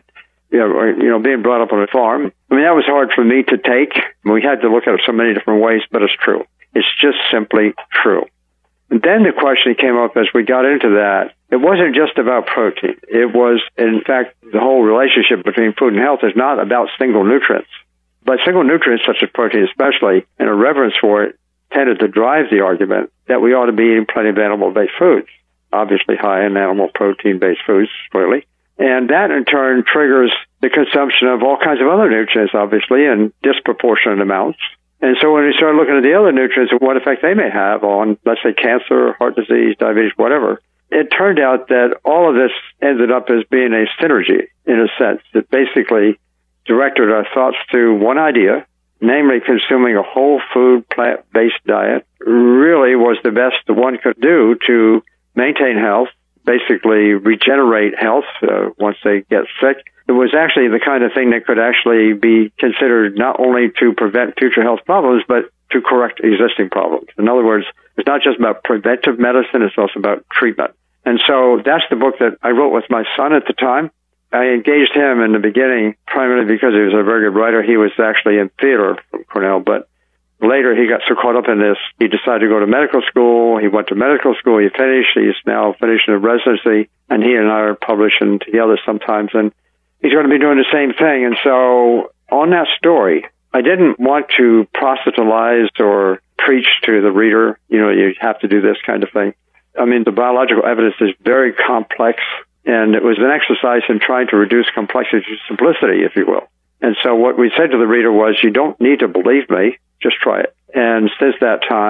S5: it, being brought up on a farm. I mean, that was hard for me to take. We had to look at it so many different ways, but it's true. It's just simply true. And then the question came up as we got into that. It wasn't just about protein. It was, in fact, the whole relationship between food and health is not about single nutrients. But single nutrients, such as protein especially, and a reverence for it, tended to drive the argument that we ought to be eating plenty of animal-based foods. Obviously high in animal protein-based foods, clearly. And that, in turn, triggers the consumption of all kinds of other nutrients, obviously, in disproportionate amounts. And so when we start looking at the other nutrients and what effect they may have on, let's say, cancer, heart disease, diabetes, whatever, it turned out that all of this ended up as being a synergy, in a sense, that basically directed our thoughts to one idea, namely consuming a whole food, plant-based diet, really was the best that one could do to maintain health, basically regenerate health once they get sick. It was actually the kind of thing that could actually be considered not only to prevent future health problems, but to correct existing problems. In other words, it's not just about preventive medicine, it's also about treatment. And so that's the book that I wrote with my son at the time. I engaged him in the beginning primarily because he was a very good writer. He was actually in theater from Cornell, but later he got so caught up in this, he decided to go to medical school. He went to medical school. He finished. He's now finishing a residency, and he and I are publishing together sometimes, and he's going to be doing the same thing. And so on that story, I didn't want to proselytize or preach to the reader, you have to do this kind of thing. I mean, the biological evidence is very complex, and it was an exercise in trying to reduce complexity to simplicity, if you will. And so what we said to the reader was, you don't need to believe me, just try it. And since that time,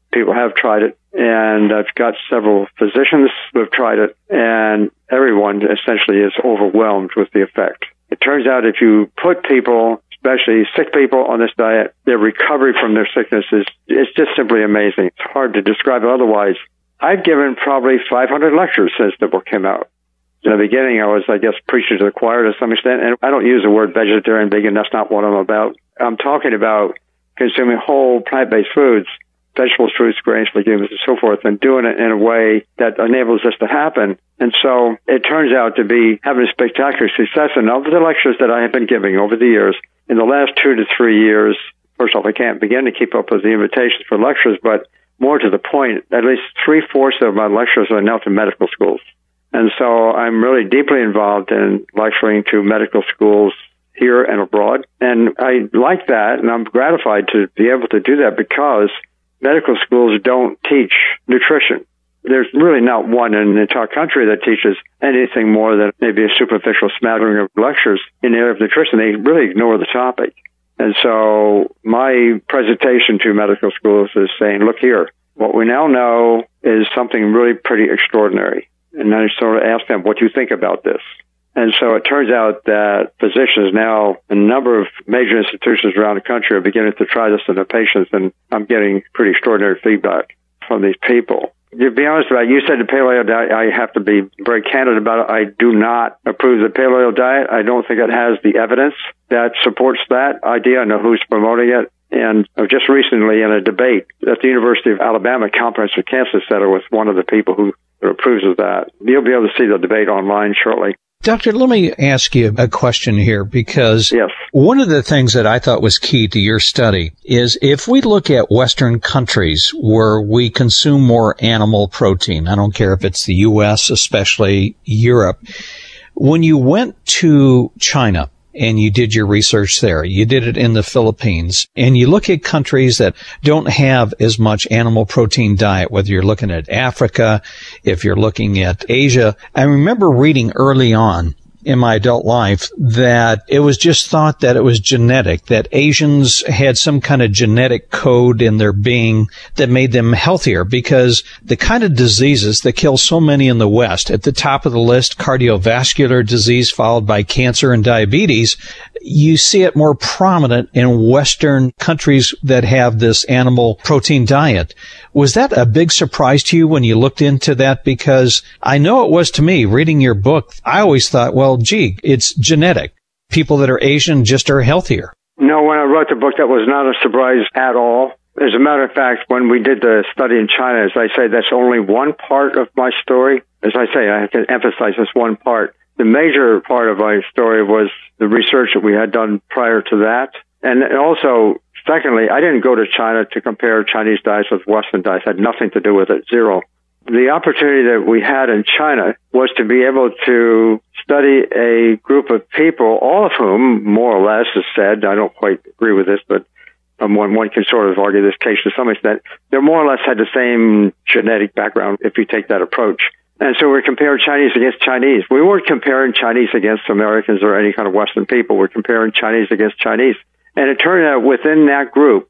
S5: people have tried it, and I've got several physicians who have tried it, and everyone essentially is overwhelmed with the effect. It turns out if you put people, especially sick people, on this diet, their recovery from their sickness is just simply amazing. It's hard to describe it otherwise. I've given probably 500 lectures since the book came out. In the beginning, I was, preaching to the choir to some extent, and I don't use the word vegetarian, vegan, that's not what I'm about. I'm talking about consuming whole plant-based foods, vegetables, fruits, grains, legumes, and so forth, and doing it in a way that enables this to happen. And so it turns out to be having a spectacular success. And of the lectures that I have been giving over the years, in the last 2 to 3 years, first off, I can't begin to keep up with the invitations for lectures, but more to the point, at least 3/4 of my lectures are now to medical schools. And so I'm really deeply involved in lecturing to medical schools here and abroad. And I like that, and I'm gratified to be able to do that because medical schools don't teach nutrition. There's really not one in the entire country that teaches anything more than maybe a superficial smattering of lectures in the area of nutrition. They really ignore the topic. And so my presentation to medical schools is saying, look here, what we now know is something really pretty extraordinary. And I sort of ask them, what do you think about this? And so it turns out that physicians now, a number of major institutions around the country are beginning to try this on their patients, and I'm getting pretty extraordinary feedback from these people. To be honest about it, you said the paleo diet, I have to be very candid about it. I do not approve the paleo diet. I don't think it has the evidence that supports that idea. I know who's promoting it. And just recently in a debate at the University of Alabama Comprehensive Cancer Center with one of the people who approves of that. You'll be able to see the debate online shortly.
S2: Doctor, let me ask you a question here because
S5: yes.
S2: One of the things that I thought was key to your study is if we look at Western countries where we consume more animal protein, I don't care if it's the U.S., especially Europe, when you went to China and you did your research there, you did it in the Philippines, and you look at countries that don't have as much animal protein diet, whether you're looking at Africa, if you're looking at Asia. I remember reading early on in my adult life that it was just thought that it was genetic, that Asians had some kind of genetic code in their being that made them healthier because the kind of diseases that kill so many in the West, at the top of the list, cardiovascular disease followed by cancer and diabetes, you see it more prominent in Western countries that have this animal protein diet. Was that a big surprise to you when you looked into that? Because I know it was to me, reading your book. I always thought, well, gee, it's genetic. People that are Asian just are healthier.
S5: No, when I wrote the book, that was not a surprise at all. As a matter of fact, when we did the study in China, as I say, that's only one part of my story. As I say, I have to emphasize this one part. The major part of my story was the research that we had done prior to that. And also, secondly, I didn't go to China to compare Chinese diets with Western diets. It had nothing to do with it, zero. The opportunity that we had in China was to be able to study a group of people, all of whom, more or less, is said, I don't quite agree with this, but one can sort of argue this case to some extent, they more or less had the same genetic background if you take that approach. And so we're comparing Chinese against Chinese. We weren't comparing Chinese against Americans or any kind of Western people. We're comparing Chinese against Chinese. And it turned out within that group,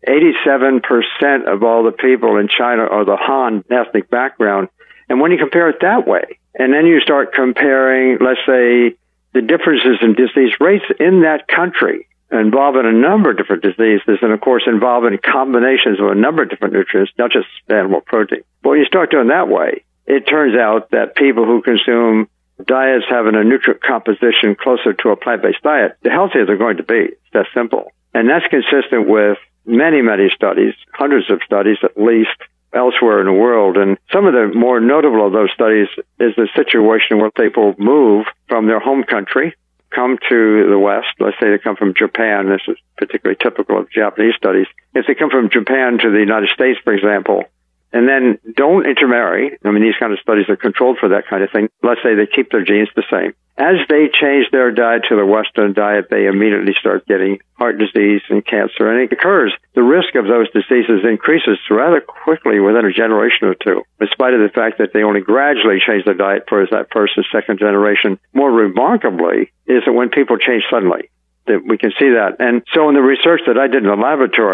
S5: 87% of all the people in China are the Han ethnic background. And when you compare it that way, and then you start comparing, let's say, the differences in disease rates in that country involving a number of different diseases and, of course, involving combinations of a number of different nutrients, not just animal protein. But when you start doing that way, it turns out that people who consume diets having a nutrient composition closer to a plant-based diet, the healthier they're going to be. It's that simple. And that's consistent with many, many studies, hundreds of studies at least, elsewhere in the world. And some of the more notable of those studies is the situation where people move from their home country, come to the West. Let's say they come from Japan. This is particularly typical of Japanese studies. If they come from Japan to the United States, for example, and then don't intermarry. I mean, these kind of studies are controlled for that kind of thing. Let's say they keep their genes the same. As they change their diet to the Western diet, they immediately start getting heart disease and cancer. And it occurs, the risk of those diseases increases rather quickly within a generation or two, in spite of the fact that they only gradually change their diet for that first and second generation. More remarkably is that when people change suddenly, that we can see that. And so in the research that I did in the laboratory,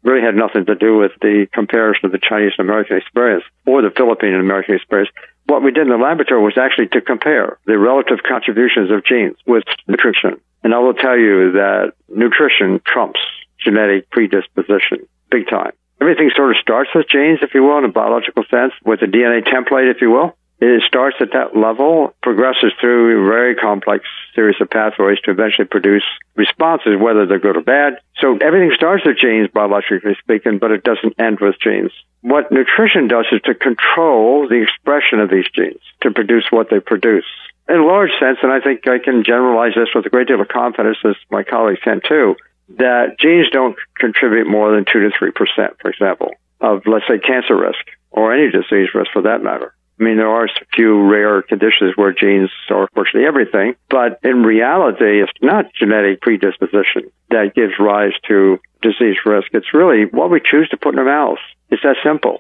S5: really had nothing to do with the comparison of the Chinese and American experience or the Philippine and American experience. What we did in the laboratory was actually to compare the relative contributions of genes with nutrition. And I will tell you that nutrition trumps genetic predisposition big time. Everything sort of starts with genes, if you will, in a biological sense, with a DNA template, if you will. It starts at that level, progresses through a very complex series of pathways to eventually produce responses, whether they're good or bad. So everything starts with genes, biologically speaking, but it doesn't end with genes. What nutrition does is to control the expression of these genes to produce what they produce. In a large sense, and I think I can generalize this with a great deal of confidence, as my colleagues can too, that genes don't contribute more than 2 to 3%, for example, of, let's say, cancer risk or any disease risk for that matter. I mean, there are a few rare conditions where genes are virtually everything, but in reality, it's not genetic predisposition that gives rise to disease risk. It's really what we choose to put in our mouths. It's that simple.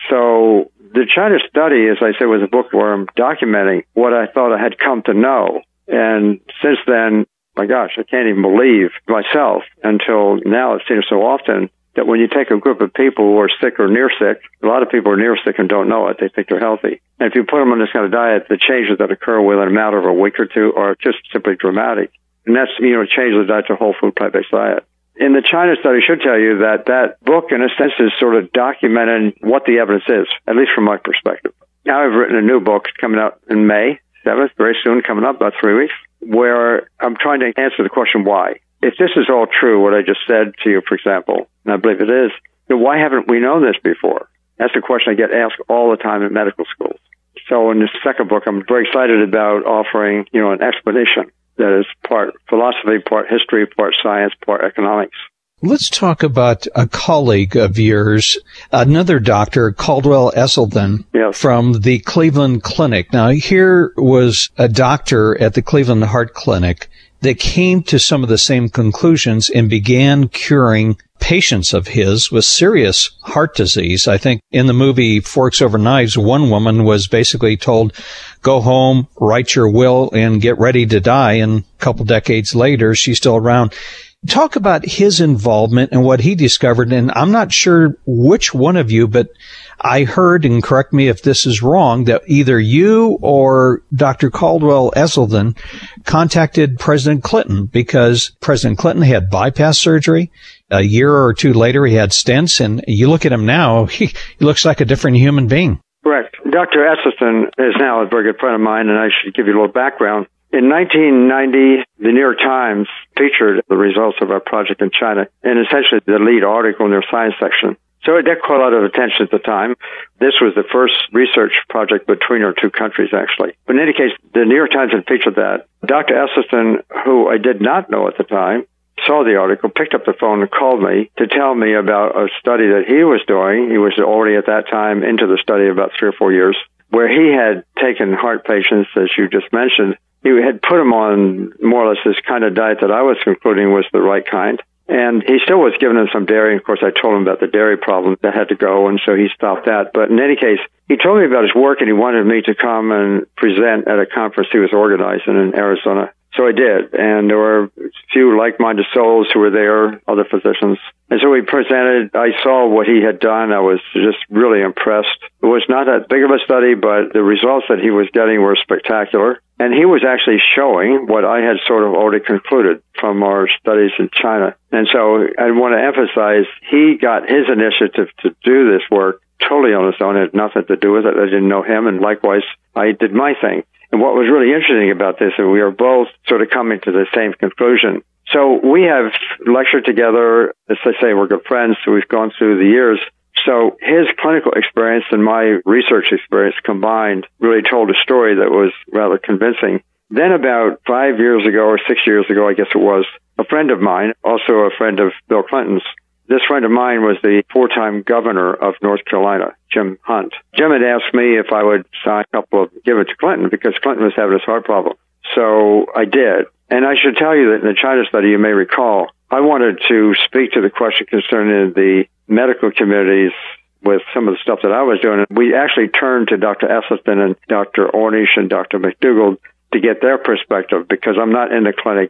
S5: So the China study, as I said, was a book where I'm documenting what I thought I had come to know. And since then, my gosh, I can't even believe myself until now. It seems so often that when you take a group of people who are sick or near sick, a lot of people are near sick and don't know it. They think they're healthy. And if you put them on this kind of diet, the changes that occur within a matter of a week or two are just simply dramatic. And that's, change the diet to a whole food plant-based diet. In the China study, I should tell you that that book, in a sense, is sort of documenting what the evidence is, at least from my perspective. Now I've written a new book coming out in May 7th, very soon, coming up, about 3 weeks, where I'm trying to answer the question why. If this is all true, what I just said to you, for example, and I believe it is, then why haven't we known this before? That's a question I get asked all the time in medical schools. So in this second book, I'm very excited about offering, an explanation that is part philosophy, part history, part science, part economics.
S2: Let's talk about a colleague of yours, another doctor, Caldwell Esselstyn,
S5: yes,
S2: from the Cleveland Clinic. Now, here was a doctor at the Cleveland Heart Clinic that came to some of the same conclusions and began curing patients of his with serious heart disease. I think in the movie Forks Over Knives, one woman was basically told, go home, write your will, and get ready to die. And a couple decades later, she's still around. Talk about his involvement and what he discovered. And I'm not sure which one of you, but I heard, and correct me if this is wrong, that either you or Dr. Caldwell Esselstyn contacted President Clinton because President Clinton had bypass surgery. A year or two later, he had stents, and you look at him now, he looks like a different human being.
S5: Correct. Dr. Esselstyn is now a very good friend of mine, and I should give you a little background. In 1990, the New York Times featured the results of our project in China, and essentially the lead article in their science section. So it caught a lot of attention at the time. This was the first research project between our two countries, actually. But in any case, the New York Times had featured that. Dr. Esselstyn, who I did not know at the time, saw the article, picked up the phone and called me to tell me about a study that he was doing. He was already at that time into the study about 3 or 4 years, where he had taken heart patients, as you just mentioned. He had put them on more or less this kind of diet that I was concluding was the right kind. And he still was giving them some dairy. Of course, I told him about the dairy problem that had to go, and so he stopped that. But in any case, he told me about his work, and he wanted me to come and present at a conference he was organizing in Arizona. So I did, and there were a few like-minded souls who were there, other physicians. And so we presented. I saw what he had done. I was just really impressed. It was not that big of a study, but the results that he was getting were spectacular. And he was actually showing what I had sort of already concluded from our studies in China. And so I want to emphasize he got his initiative to do this work totally on his own. It had nothing to do with it. I didn't know him, and likewise, I did my thing. And what was really interesting about this, and we are both sort of coming to the same conclusion. So we have lectured together. As I say, we're good friends, so we've gone through the years. So his clinical experience and my research experience combined really told a story that was rather convincing. Then about 5 years ago or 6 years ago, I guess it was, a friend of mine, also a friend of Bill Clinton's, this friend of mine was the 4-time governor of North Carolina, Jim Hunt. Jim had asked me if I would sign a couple give it to Clinton because Clinton was having his heart problem. So I did. And I should tell you that in the China study, you may recall, I wanted to speak to the question concerning the medical communities with some of the stuff that I was doing. We actually turned to Dr. Esselstyn and Dr. Ornish and Dr. McDougall to get their perspective because I'm not in the clinic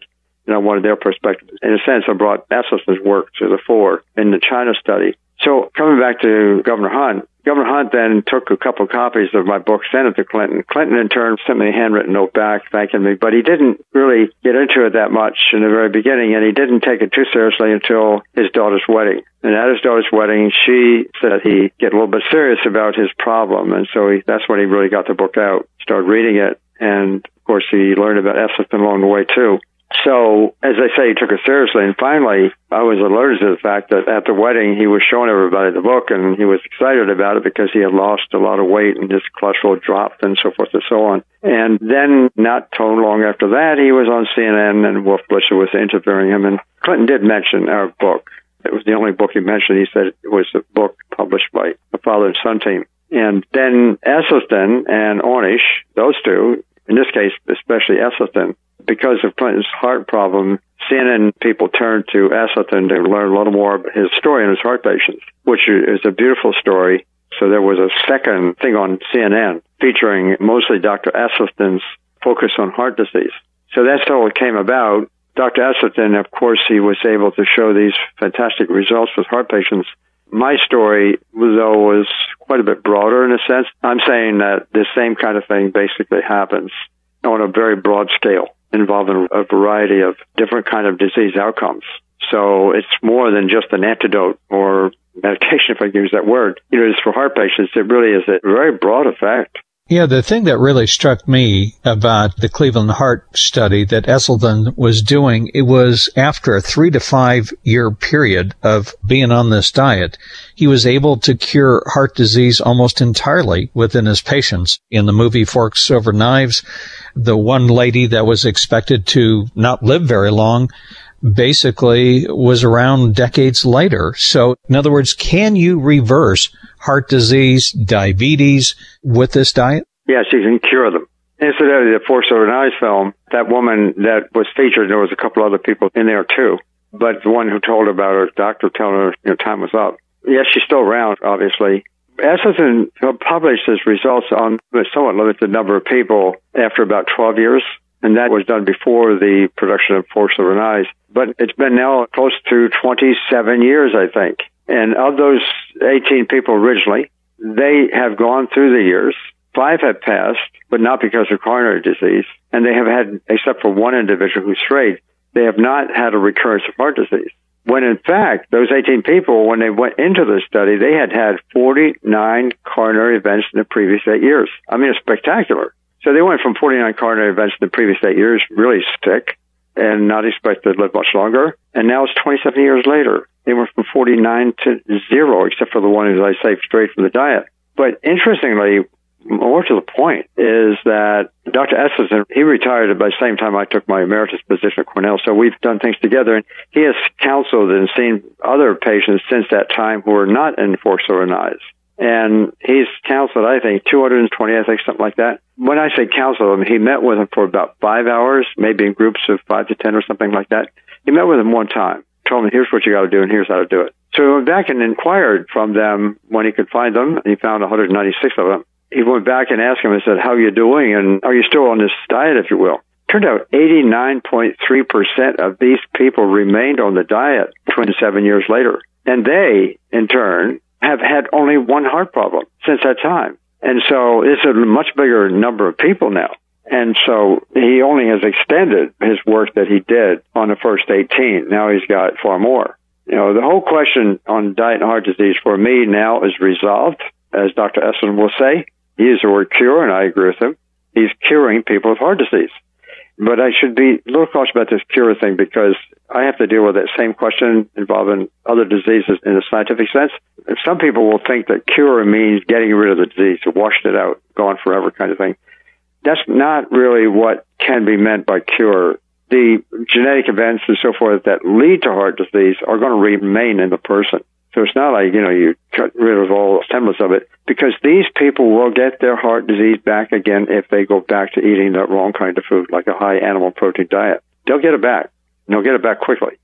S5: I wanted their perspective. In a sense, I brought Esselstyn's work to the fore in the China study. So coming back to Governor Hunt then took a couple copies of my book, sent it to Clinton. Clinton, in turn, sent me a handwritten note back thanking me, but he didn't really get into it that much in the very beginning, and he didn't take it too seriously until his daughter's wedding. And at his daughter's wedding, she said he'd get a little bit serious about his problem, and so that's when he really got the book out, started reading it, and of course he learned about Esselstyn along the way too. So, as I say, he took it seriously, and finally, I was alerted to the fact that at the wedding, he was showing everybody the book, and he was excited about it because he had lost a lot of weight, and his cholesterol dropped, and so forth and so on. And then, not too long after that, he was on CNN, and Wolf Blitzer was interviewing him, and Clinton did mention our book. It was the only book he mentioned. He said it was a book published by a father and son team. And then Esselstyn and Ornish, those two, in this case, especially Esselstyn, because of Clinton's heart problem, CNN people turned to Esselstyn to learn a little more about his story and his heart patients, which is a beautiful story. So there was a second thing on CNN featuring mostly Dr. Esselstyn's focus on heart disease. So that's how it came about. Dr. Esselstyn, of course, he was able to show these fantastic results with heart patients. My story, though, was quite a bit broader in a sense. I'm saying that the same kind of thing basically happens on a very broad scale, involving a variety of different kind of disease outcomes. So it's more than just an antidote or medication, if I can use that word. It's for heart patients. It really is a very broad effect.
S2: Yeah, the thing that really struck me about the Cleveland Heart study that Esselstyn was doing, it was after a 3 to 5 year period of being on this diet, he was able to cure heart disease almost entirely within his patients. In the movie Forks Over Knives, the one lady that was expected to not live very long basically was around decades later. So, in other words, can you reverse heart disease, diabetes with this diet?
S5: Yes, you can cure them. Incidentally, the Forks Over Knives film, that woman that was featured, there was a couple other people in there too, but the one who told about her doctor telling her time was up. Yes, she's still around, obviously. Esselstyn published his results on a somewhat limited number of people after about 12 years, and that was done before the production of Forks Over Knives. But it's been now close to 27 years, I think. And of those 18 people originally, they have gone through the years. 5 have passed, but not because of coronary disease. And they have had, except for one individual who strayed, they have not had a recurrence of heart disease. When in fact, those 18 people, when they went into the study, they had had 49 coronary events in the previous 8 years. I mean, it's spectacular. So they went from 49 coronary events in the previous 8 years, really sick, and not expected to live much longer. And now it's 27 years later. They went from 49 to 0, except for the one, as I say, straight from the diet. But interestingly, more to the point, is that Dr. Esselstyn, he retired by the same time I took my emeritus position at Cornell, so we've done things together, and he has counseled and seen other patients since that time who are not in Forks Over Knives. And he's counseled, I think, 220, something like that. When I say counseled him, he met with them for about 5 hours, maybe in groups of 5 to 10 or something like that. He met with them one time, told them, here's what you got to do, and here's how to do it. So he went back and inquired from them when he could find them, and he found 196 of them. He went back and asked him and said, how are you doing, and are you still on this diet, if you will? Turned out 89.3% of these people remained on the diet 27 years later. And they, in turn, have had only one heart problem since that time. And so it's a much bigger number of people now. And so he only has extended his work that he did on the first 18. Now he's got far more. The whole question on diet and heart disease for me now is resolved, as Dr. Esselstyn will say. He used the word cure, and I agree with him. He's curing people with heart disease. But I should be a little cautious about this cure thing because I have to deal with that same question involving other diseases in a scientific sense. And some people will think that cure means getting rid of the disease, washing it out, gone forever kind of thing. That's not really what can be meant by cure. The genetic events and so forth that lead to heart disease are going to remain in the person. So it's not like, you cut rid of all semblance of it, because these people will get their heart disease back again if they go back to eating the wrong kind of food, like a high animal protein diet. They'll get it back. And they'll get it back quickly.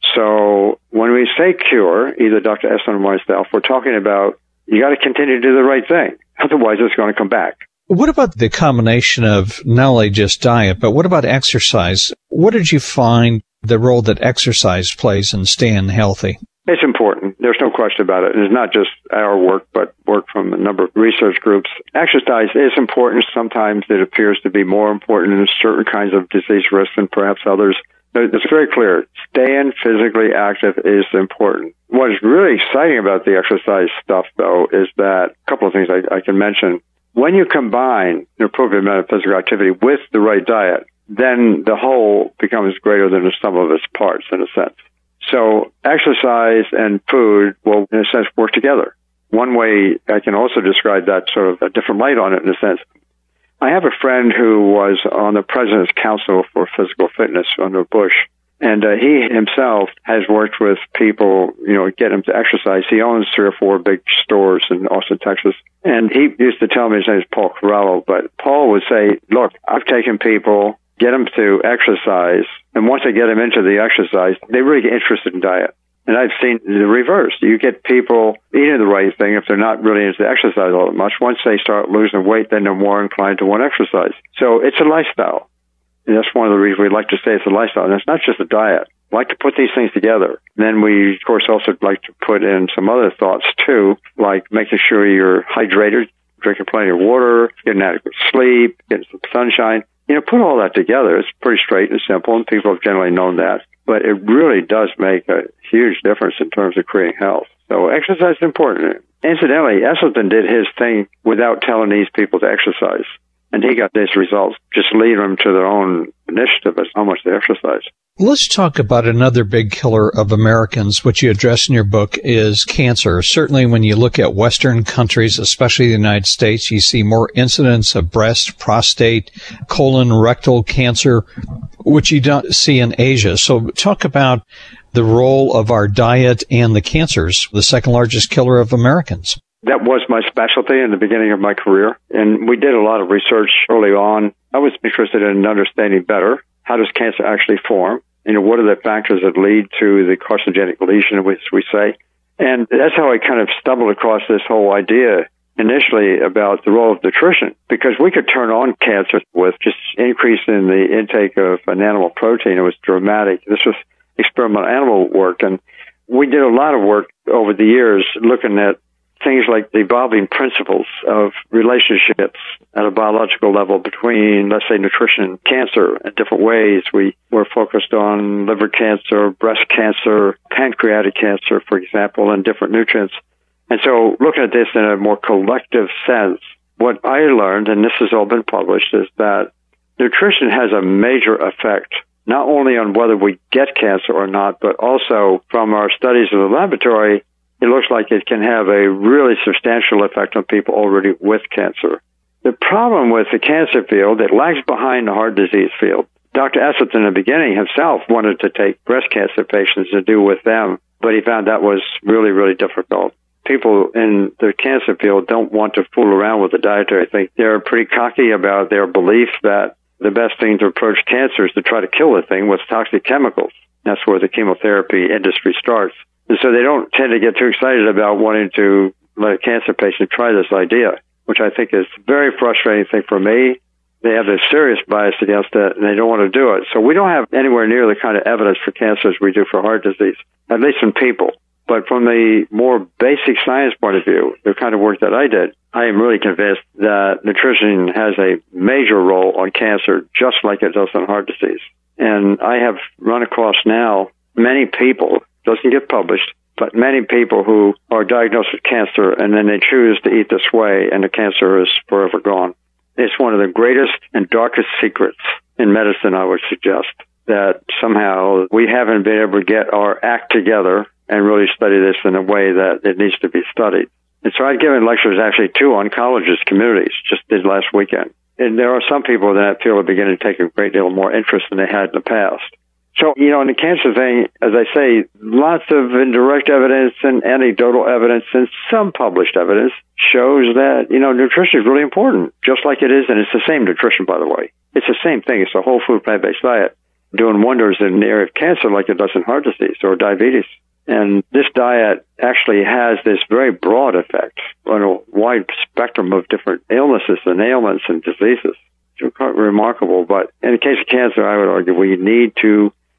S5: So when we say cure, either Dr. Esselstyn or myself, we're talking about you got to continue to do the right thing. Otherwise, it's going to come back.
S2: What about the combination of not only just diet, but what about exercise? What did you find the role that exercise plays in staying healthy.
S5: It's important. There's no question about it. It's not just our work, but work from a number of research groups. Exercise is important. Sometimes it appears to be more important in certain kinds of disease risks than perhaps others. It's very clear. Staying physically active is important. What is really exciting about the exercise stuff, though, is that a couple of things I can mention. When you combine an appropriate amount of physical activity with the right diet, then the whole becomes greater than the sum of its parts, in a sense. So exercise and food will, in a sense, work together. One way I can also describe that sort of a different light on it, in a sense. I have a friend who was on the President's Council for Physical Fitness under Bush, and he himself has worked with people, get them to exercise. He owns 3 or 4 big stores in Austin, Texas, and he used to tell me, his name is Paul Corallo, but Paul would say, look, I've taken people, get them to exercise, and once I get them into the exercise, they really get interested in diet. And I've seen the reverse. You get people eating the right thing if they're not really into exercise all that much. Once they start losing weight, then they're more inclined to want exercise. So it's a lifestyle. And that's one of the reasons we like to say it's a lifestyle. And it's not just a diet. We like to put these things together. Then we, of course, also like to put in some other thoughts, too, like making sure you're hydrated, drinking plenty of water, getting adequate sleep, getting some sunshine. Put all that together. It's pretty straight and simple, and people have generally known that. But it really does make a huge difference in terms of creating health. So exercise is important. Incidentally, Esselstyn did his thing without telling these people to exercise. And he got these results, just leading them to their own initiative as how much they exercise.
S2: Let's talk about another big killer of Americans, which you address in your book, is cancer. Certainly when you look at Western countries, especially the United States, you see more incidents of breast, prostate, colon, rectal cancer, which you don't see in Asia. So talk about the role of our diet and the cancers, the second largest killer of Americans.
S5: That was my specialty in the beginning of my career, and we did a lot of research early on. I was interested in understanding better how does cancer actually form, what are the factors that lead to the carcinogenic lesion, which we say. And that's how I kind of stumbled across this whole idea initially about the role of nutrition, because we could turn on cancer with just increase in the intake of an animal protein. It was dramatic. This was experimental animal work, and we did a lot of work over the years looking at things like the evolving principles of relationships at a biological level between, let's say, nutrition and cancer in different ways. We were focused on liver cancer, breast cancer, pancreatic cancer, for example, and different nutrients. And so looking at this in a more collective sense, what I learned, and this has all been published, is that nutrition has a major effect, not only on whether we get cancer or not, but also from our studies in the laboratory, it looks like it can have a really substantial effect on people already with cancer. The problem with the cancer field, it lags behind the heart disease field. Dr. Esselstyn in the beginning himself wanted to take breast cancer patients and do with them, but he found that was really, really difficult. People in the cancer field don't want to fool around with the dietary thing. They're pretty cocky about their belief that the best thing to approach cancer is to try to kill the thing with toxic chemicals. That's where the chemotherapy industry starts. And so they don't tend to get too excited about wanting to let a cancer patient try this idea, which I think is a very frustrating thing for me. They have a serious bias against it, and they don't want to do it. So we don't have anywhere near the kind of evidence for cancer as we do for heart disease, at least in people. But from the more basic science point of view, the kind of work that I did, I am really convinced that nutrition has a major role on cancer, just like it does on heart disease. And I have run across now many people, doesn't get published, but many people who are diagnosed with cancer and then they choose to eat this way and the cancer is forever gone. It's one of the greatest and darkest secrets in medicine, I would suggest, that somehow we haven't been able to get our act together and really study this in a way that it needs to be studied. And so I've given lectures actually to oncologist communities, just did last weekend. And there are some people in that field are beginning to take a great deal more interest than they had in the past. So, in the cancer thing, as I say, lots of indirect evidence and anecdotal evidence and some published evidence shows that, nutrition is really important, just like it is, and it's the same nutrition, by the way. It's the same thing. It's a whole food plant-based diet doing wonders in the area of cancer like it does in heart disease or diabetes. And this diet actually has this very broad effect on a wide spectrum of different illnesses and ailments and diseases. It's quite remarkable. But in the case of cancer, I would argue we need to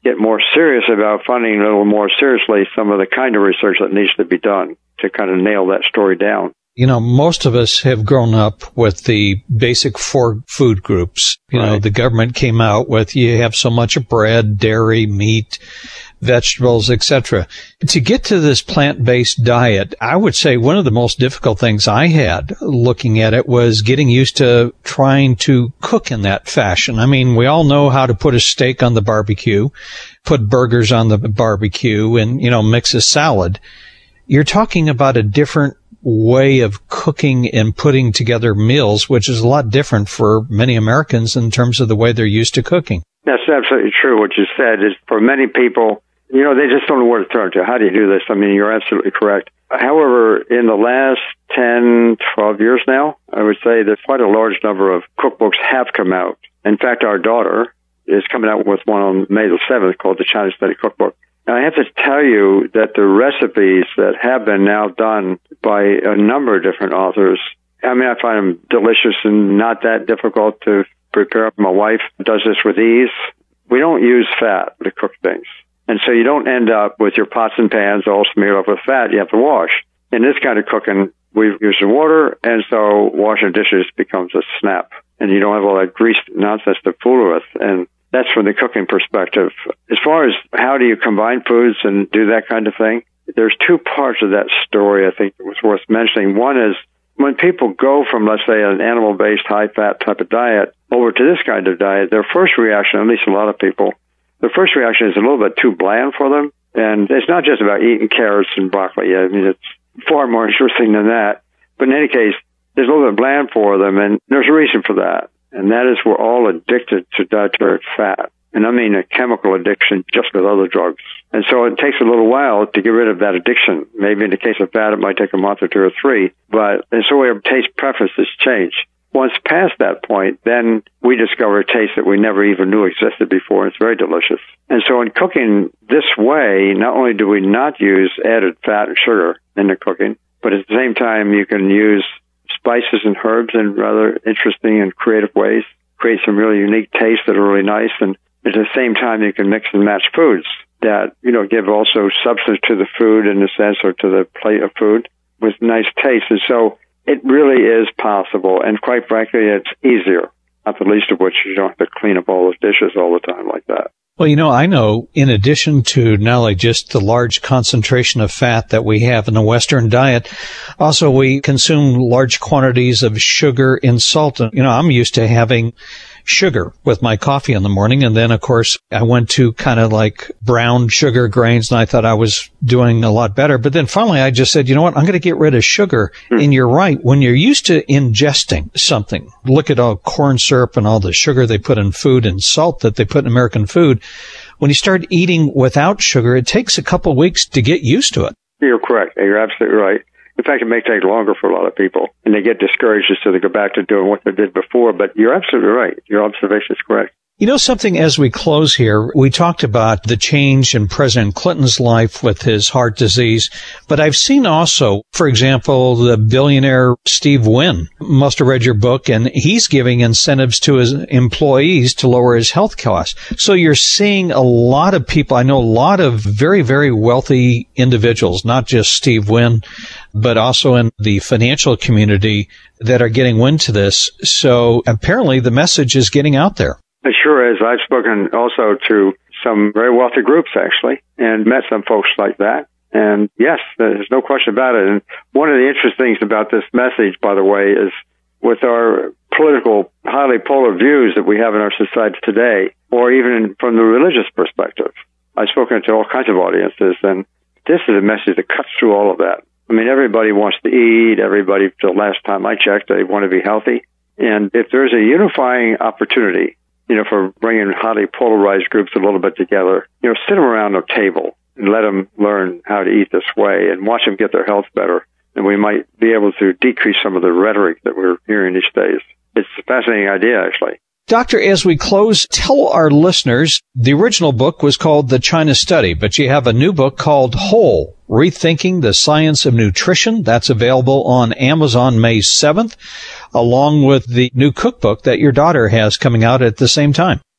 S5: get more serious about funding a little more seriously some of the kind of research that needs to be done to kind of nail that story down.
S2: You know, most of us have grown up with the basic 4 food groups. You know, the government came out with, you have so much bread, dairy, meat, vegetables, etc. To get to this plant-based diet, I would say one of the most difficult things I had looking at it was getting used to trying to cook in that fashion. I mean, we all know how to put a steak on the barbecue, put burgers on the barbecue, and, you know, mix a salad. You're talking about a different way of cooking and putting together meals, which is a lot different for many Americans in terms of the way they're used to cooking.
S5: That's absolutely true. What you said is, for many people, you know, they just don't know where to turn to. How do you do this? I mean, you're absolutely correct. However, in the last 10, 12 years now, I would say that quite a large number of cookbooks have come out. In fact, our daughter is coming out with one on May the 7th called the China Study Cookbook. And I have to tell you that the recipes that have been now done by a number of different authors, I mean, I find them delicious and not that difficult to prepare. My wife does this with ease. We don't use fat to cook things. And so you don't end up with your pots and pans all smeared up with fat you have to wash. In this kind of cooking, we use the water, and so washing dishes becomes a snap. And you don't have all that grease nonsense to fool with. And that's from the cooking perspective. As far as how do you combine foods and do that kind of thing, there's 2 parts of that story I think that was worth mentioning. One is when people go from, let's say, an animal-based, high-fat type of diet over to this kind of diet, their first reaction, at least a lot of people, the first reaction is a little bit too bland for them. And it's not just about eating carrots and broccoli. I mean, it's far more interesting than that. But in any case, it's a little bit bland for them, and there's a reason for that. And that is we're all addicted to dietary fat. And I mean a chemical addiction just with other drugs. And so it takes a little while to get rid of that addiction. Maybe in the case of fat, it might take a month or 2 or 3. And so our taste preferences change. Once past that point, then we discover a taste that we never even knew existed before. And it's very delicious. And so in cooking this way, not only do we not use added fat and sugar in the cooking, but at the same time, you can use spices and herbs in rather interesting and creative ways, create some really unique tastes that are really nice. And at the same time, you can mix and match foods that, you know, give also substance to the food in a sense, or to the plate of food with nice taste. And so it really is possible. And quite frankly, it's easier, not the least of which you don't have to clean up all those dishes all the time like that.
S2: Well, you know, I know in addition to not only just the large concentration of fat that we have in the Western diet, also we consume large quantities of sugar and salt. You know, I'm used to having sugar with my coffee in the morning. And then, of course, I went to kind of like brown sugar grains, and I thought I was doing a lot better. But then finally, I just said, you know what, I'm going to get rid of sugar. And you're right. When you're used to ingesting something, look at all corn syrup and all the sugar they put in food and salt that they put in American food. When you start eating without sugar, it takes a couple of weeks to get used to it.
S5: You're correct. You're absolutely right. In fact, it may take longer for a lot of people, and they get discouraged so they go back to doing what they did before. But you're absolutely right. Your observation is correct.
S2: You know something, as we close here, we talked about the change in President Clinton's life with his heart disease, but I've seen also, for example, the billionaire Steve Wynn must have read your book, and he's giving incentives to his employees to lower his health costs. So you're seeing a lot of people, I know a lot of very, very wealthy individuals, not just Steve Wynn, but also in the financial community that are getting wind to this. So apparently the message is getting out there.
S5: It sure is. I've spoken also to some very wealthy groups, actually, and met some folks like that. And yes, there's no question about it. And one of the interesting things about this message, by the way, is with our political, highly polar views that we have in our society today, or even from the religious perspective. I've spoken to all kinds of audiences, and this is a message that cuts through all of that. I mean, everybody wants to eat. Everybody, the last time I checked, they want to be healthy. And if there's a unifying opportunity, you know, for bringing highly polarized groups a little bit together, you know, sit them around a table and let them learn how to eat this way and watch them get their health better. And we might be able to decrease some of the rhetoric that we're hearing these days. It's a fascinating idea, actually.
S2: Doctor, as we close, tell our listeners, the original book was called The China Study, but you have a new book called Whole, Rethinking the Science of Nutrition. That's available on Amazon May 7th, along with the new cookbook that your daughter has coming out at the same time.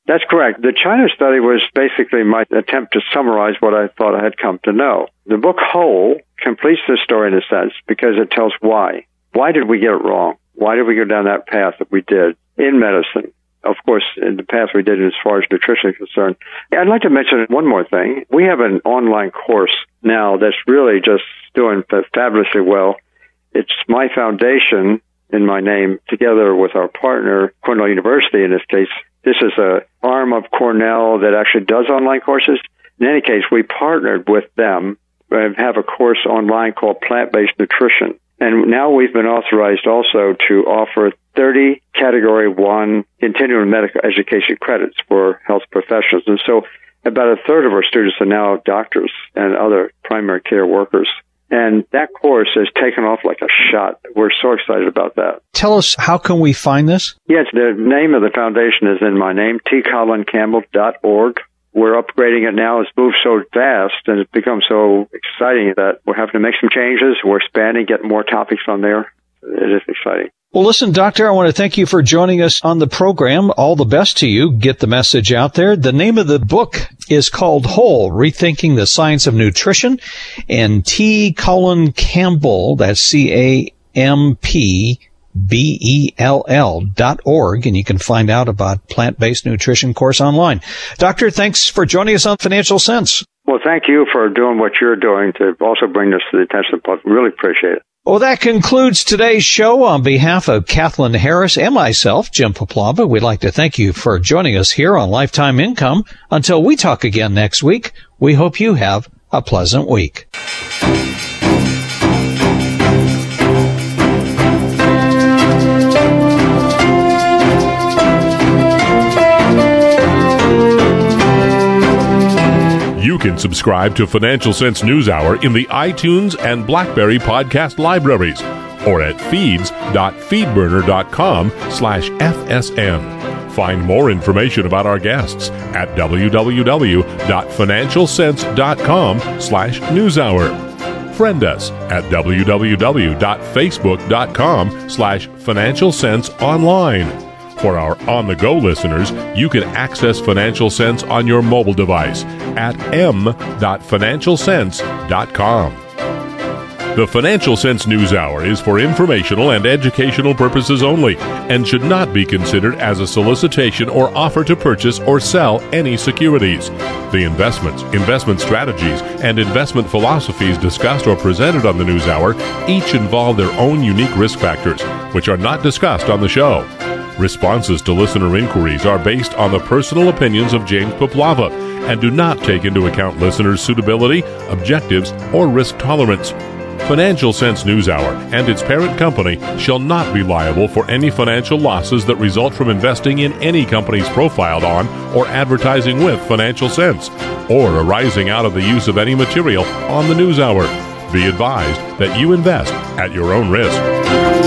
S5: That's correct. The China study was basically my attempt to summarize what I thought I had come to know. The book Whole completes the story in a sense because it tells why. Why did we get it wrong? Why did we go down that path that we did in medicine? Of course, in the path we did as far as nutrition is concerned. I'd like to mention one more thing. We have an online course now that's really just doing fabulously well. It's my foundation in my name together with our partner, Cornell University in this case. This is an arm of Cornell that actually does online courses. In any case, we partnered with them and have a course online called Plant-Based Nutrition. And now we've been authorized also to offer 30 Category 1 continuing medical education credits for health professionals. And so about a third of our students are now doctors and other primary care workers. And that course has taken off like a shot. We're so excited about that.
S2: Tell us, how can we find this?
S5: Yes, the name of the foundation is in my name, tcolincampbell.org. We're upgrading it now. It's moved so fast and it's become so exciting that we're having to make some changes. We're expanding, getting more topics on there. It is exciting.
S2: Well, listen, Doctor, I want to thank you for joining us on the program. All the best to you. Get the message out there. The name of the book is called Whole, Rethinking the Science of Nutrition. And T. Colin Campbell, that's CAMPBELL.org, and you can find out about plant-based nutrition course online. Doctor, thanks for joining us on Financial Sense.
S5: Well, thank you for doing what you're doing to also bring this to the attention of the public. Really appreciate it.
S2: Well, that concludes today's show. On behalf of Kathleen Harris and myself, Jim Poplava, we'd like to thank you for joining us here on Lifetime Income. Until we talk again next week, we hope you have a pleasant week.
S1: You can subscribe to Financial Sense NewsHour in the iTunes and BlackBerry podcast libraries or at feeds.feedburner.com/FSN. Find more information about our guests at www.financialsense.com/newshour. Friend us at www.facebook.com/Financial Sense Online. For our on-the-go listeners, you can access Financial Sense on your mobile device at m.financialsense.com. The Financial Sense NewsHour is for informational and educational purposes only and should not be considered as a solicitation or offer to purchase or sell any securities. The investments, investment strategies, and investment philosophies discussed or presented on the NewsHour each involve their own unique risk factors, which are not discussed on the show. Responses to listener inquiries are based on the personal opinions of James Poplava and do not take into account listeners' suitability, objectives, or risk tolerance. Financial Sense NewsHour and its parent company shall not be liable for any financial losses that result from investing in any companies profiled on or advertising with Financial Sense, or arising out of the use of any material on the NewsHour. Be advised that you invest at your own risk.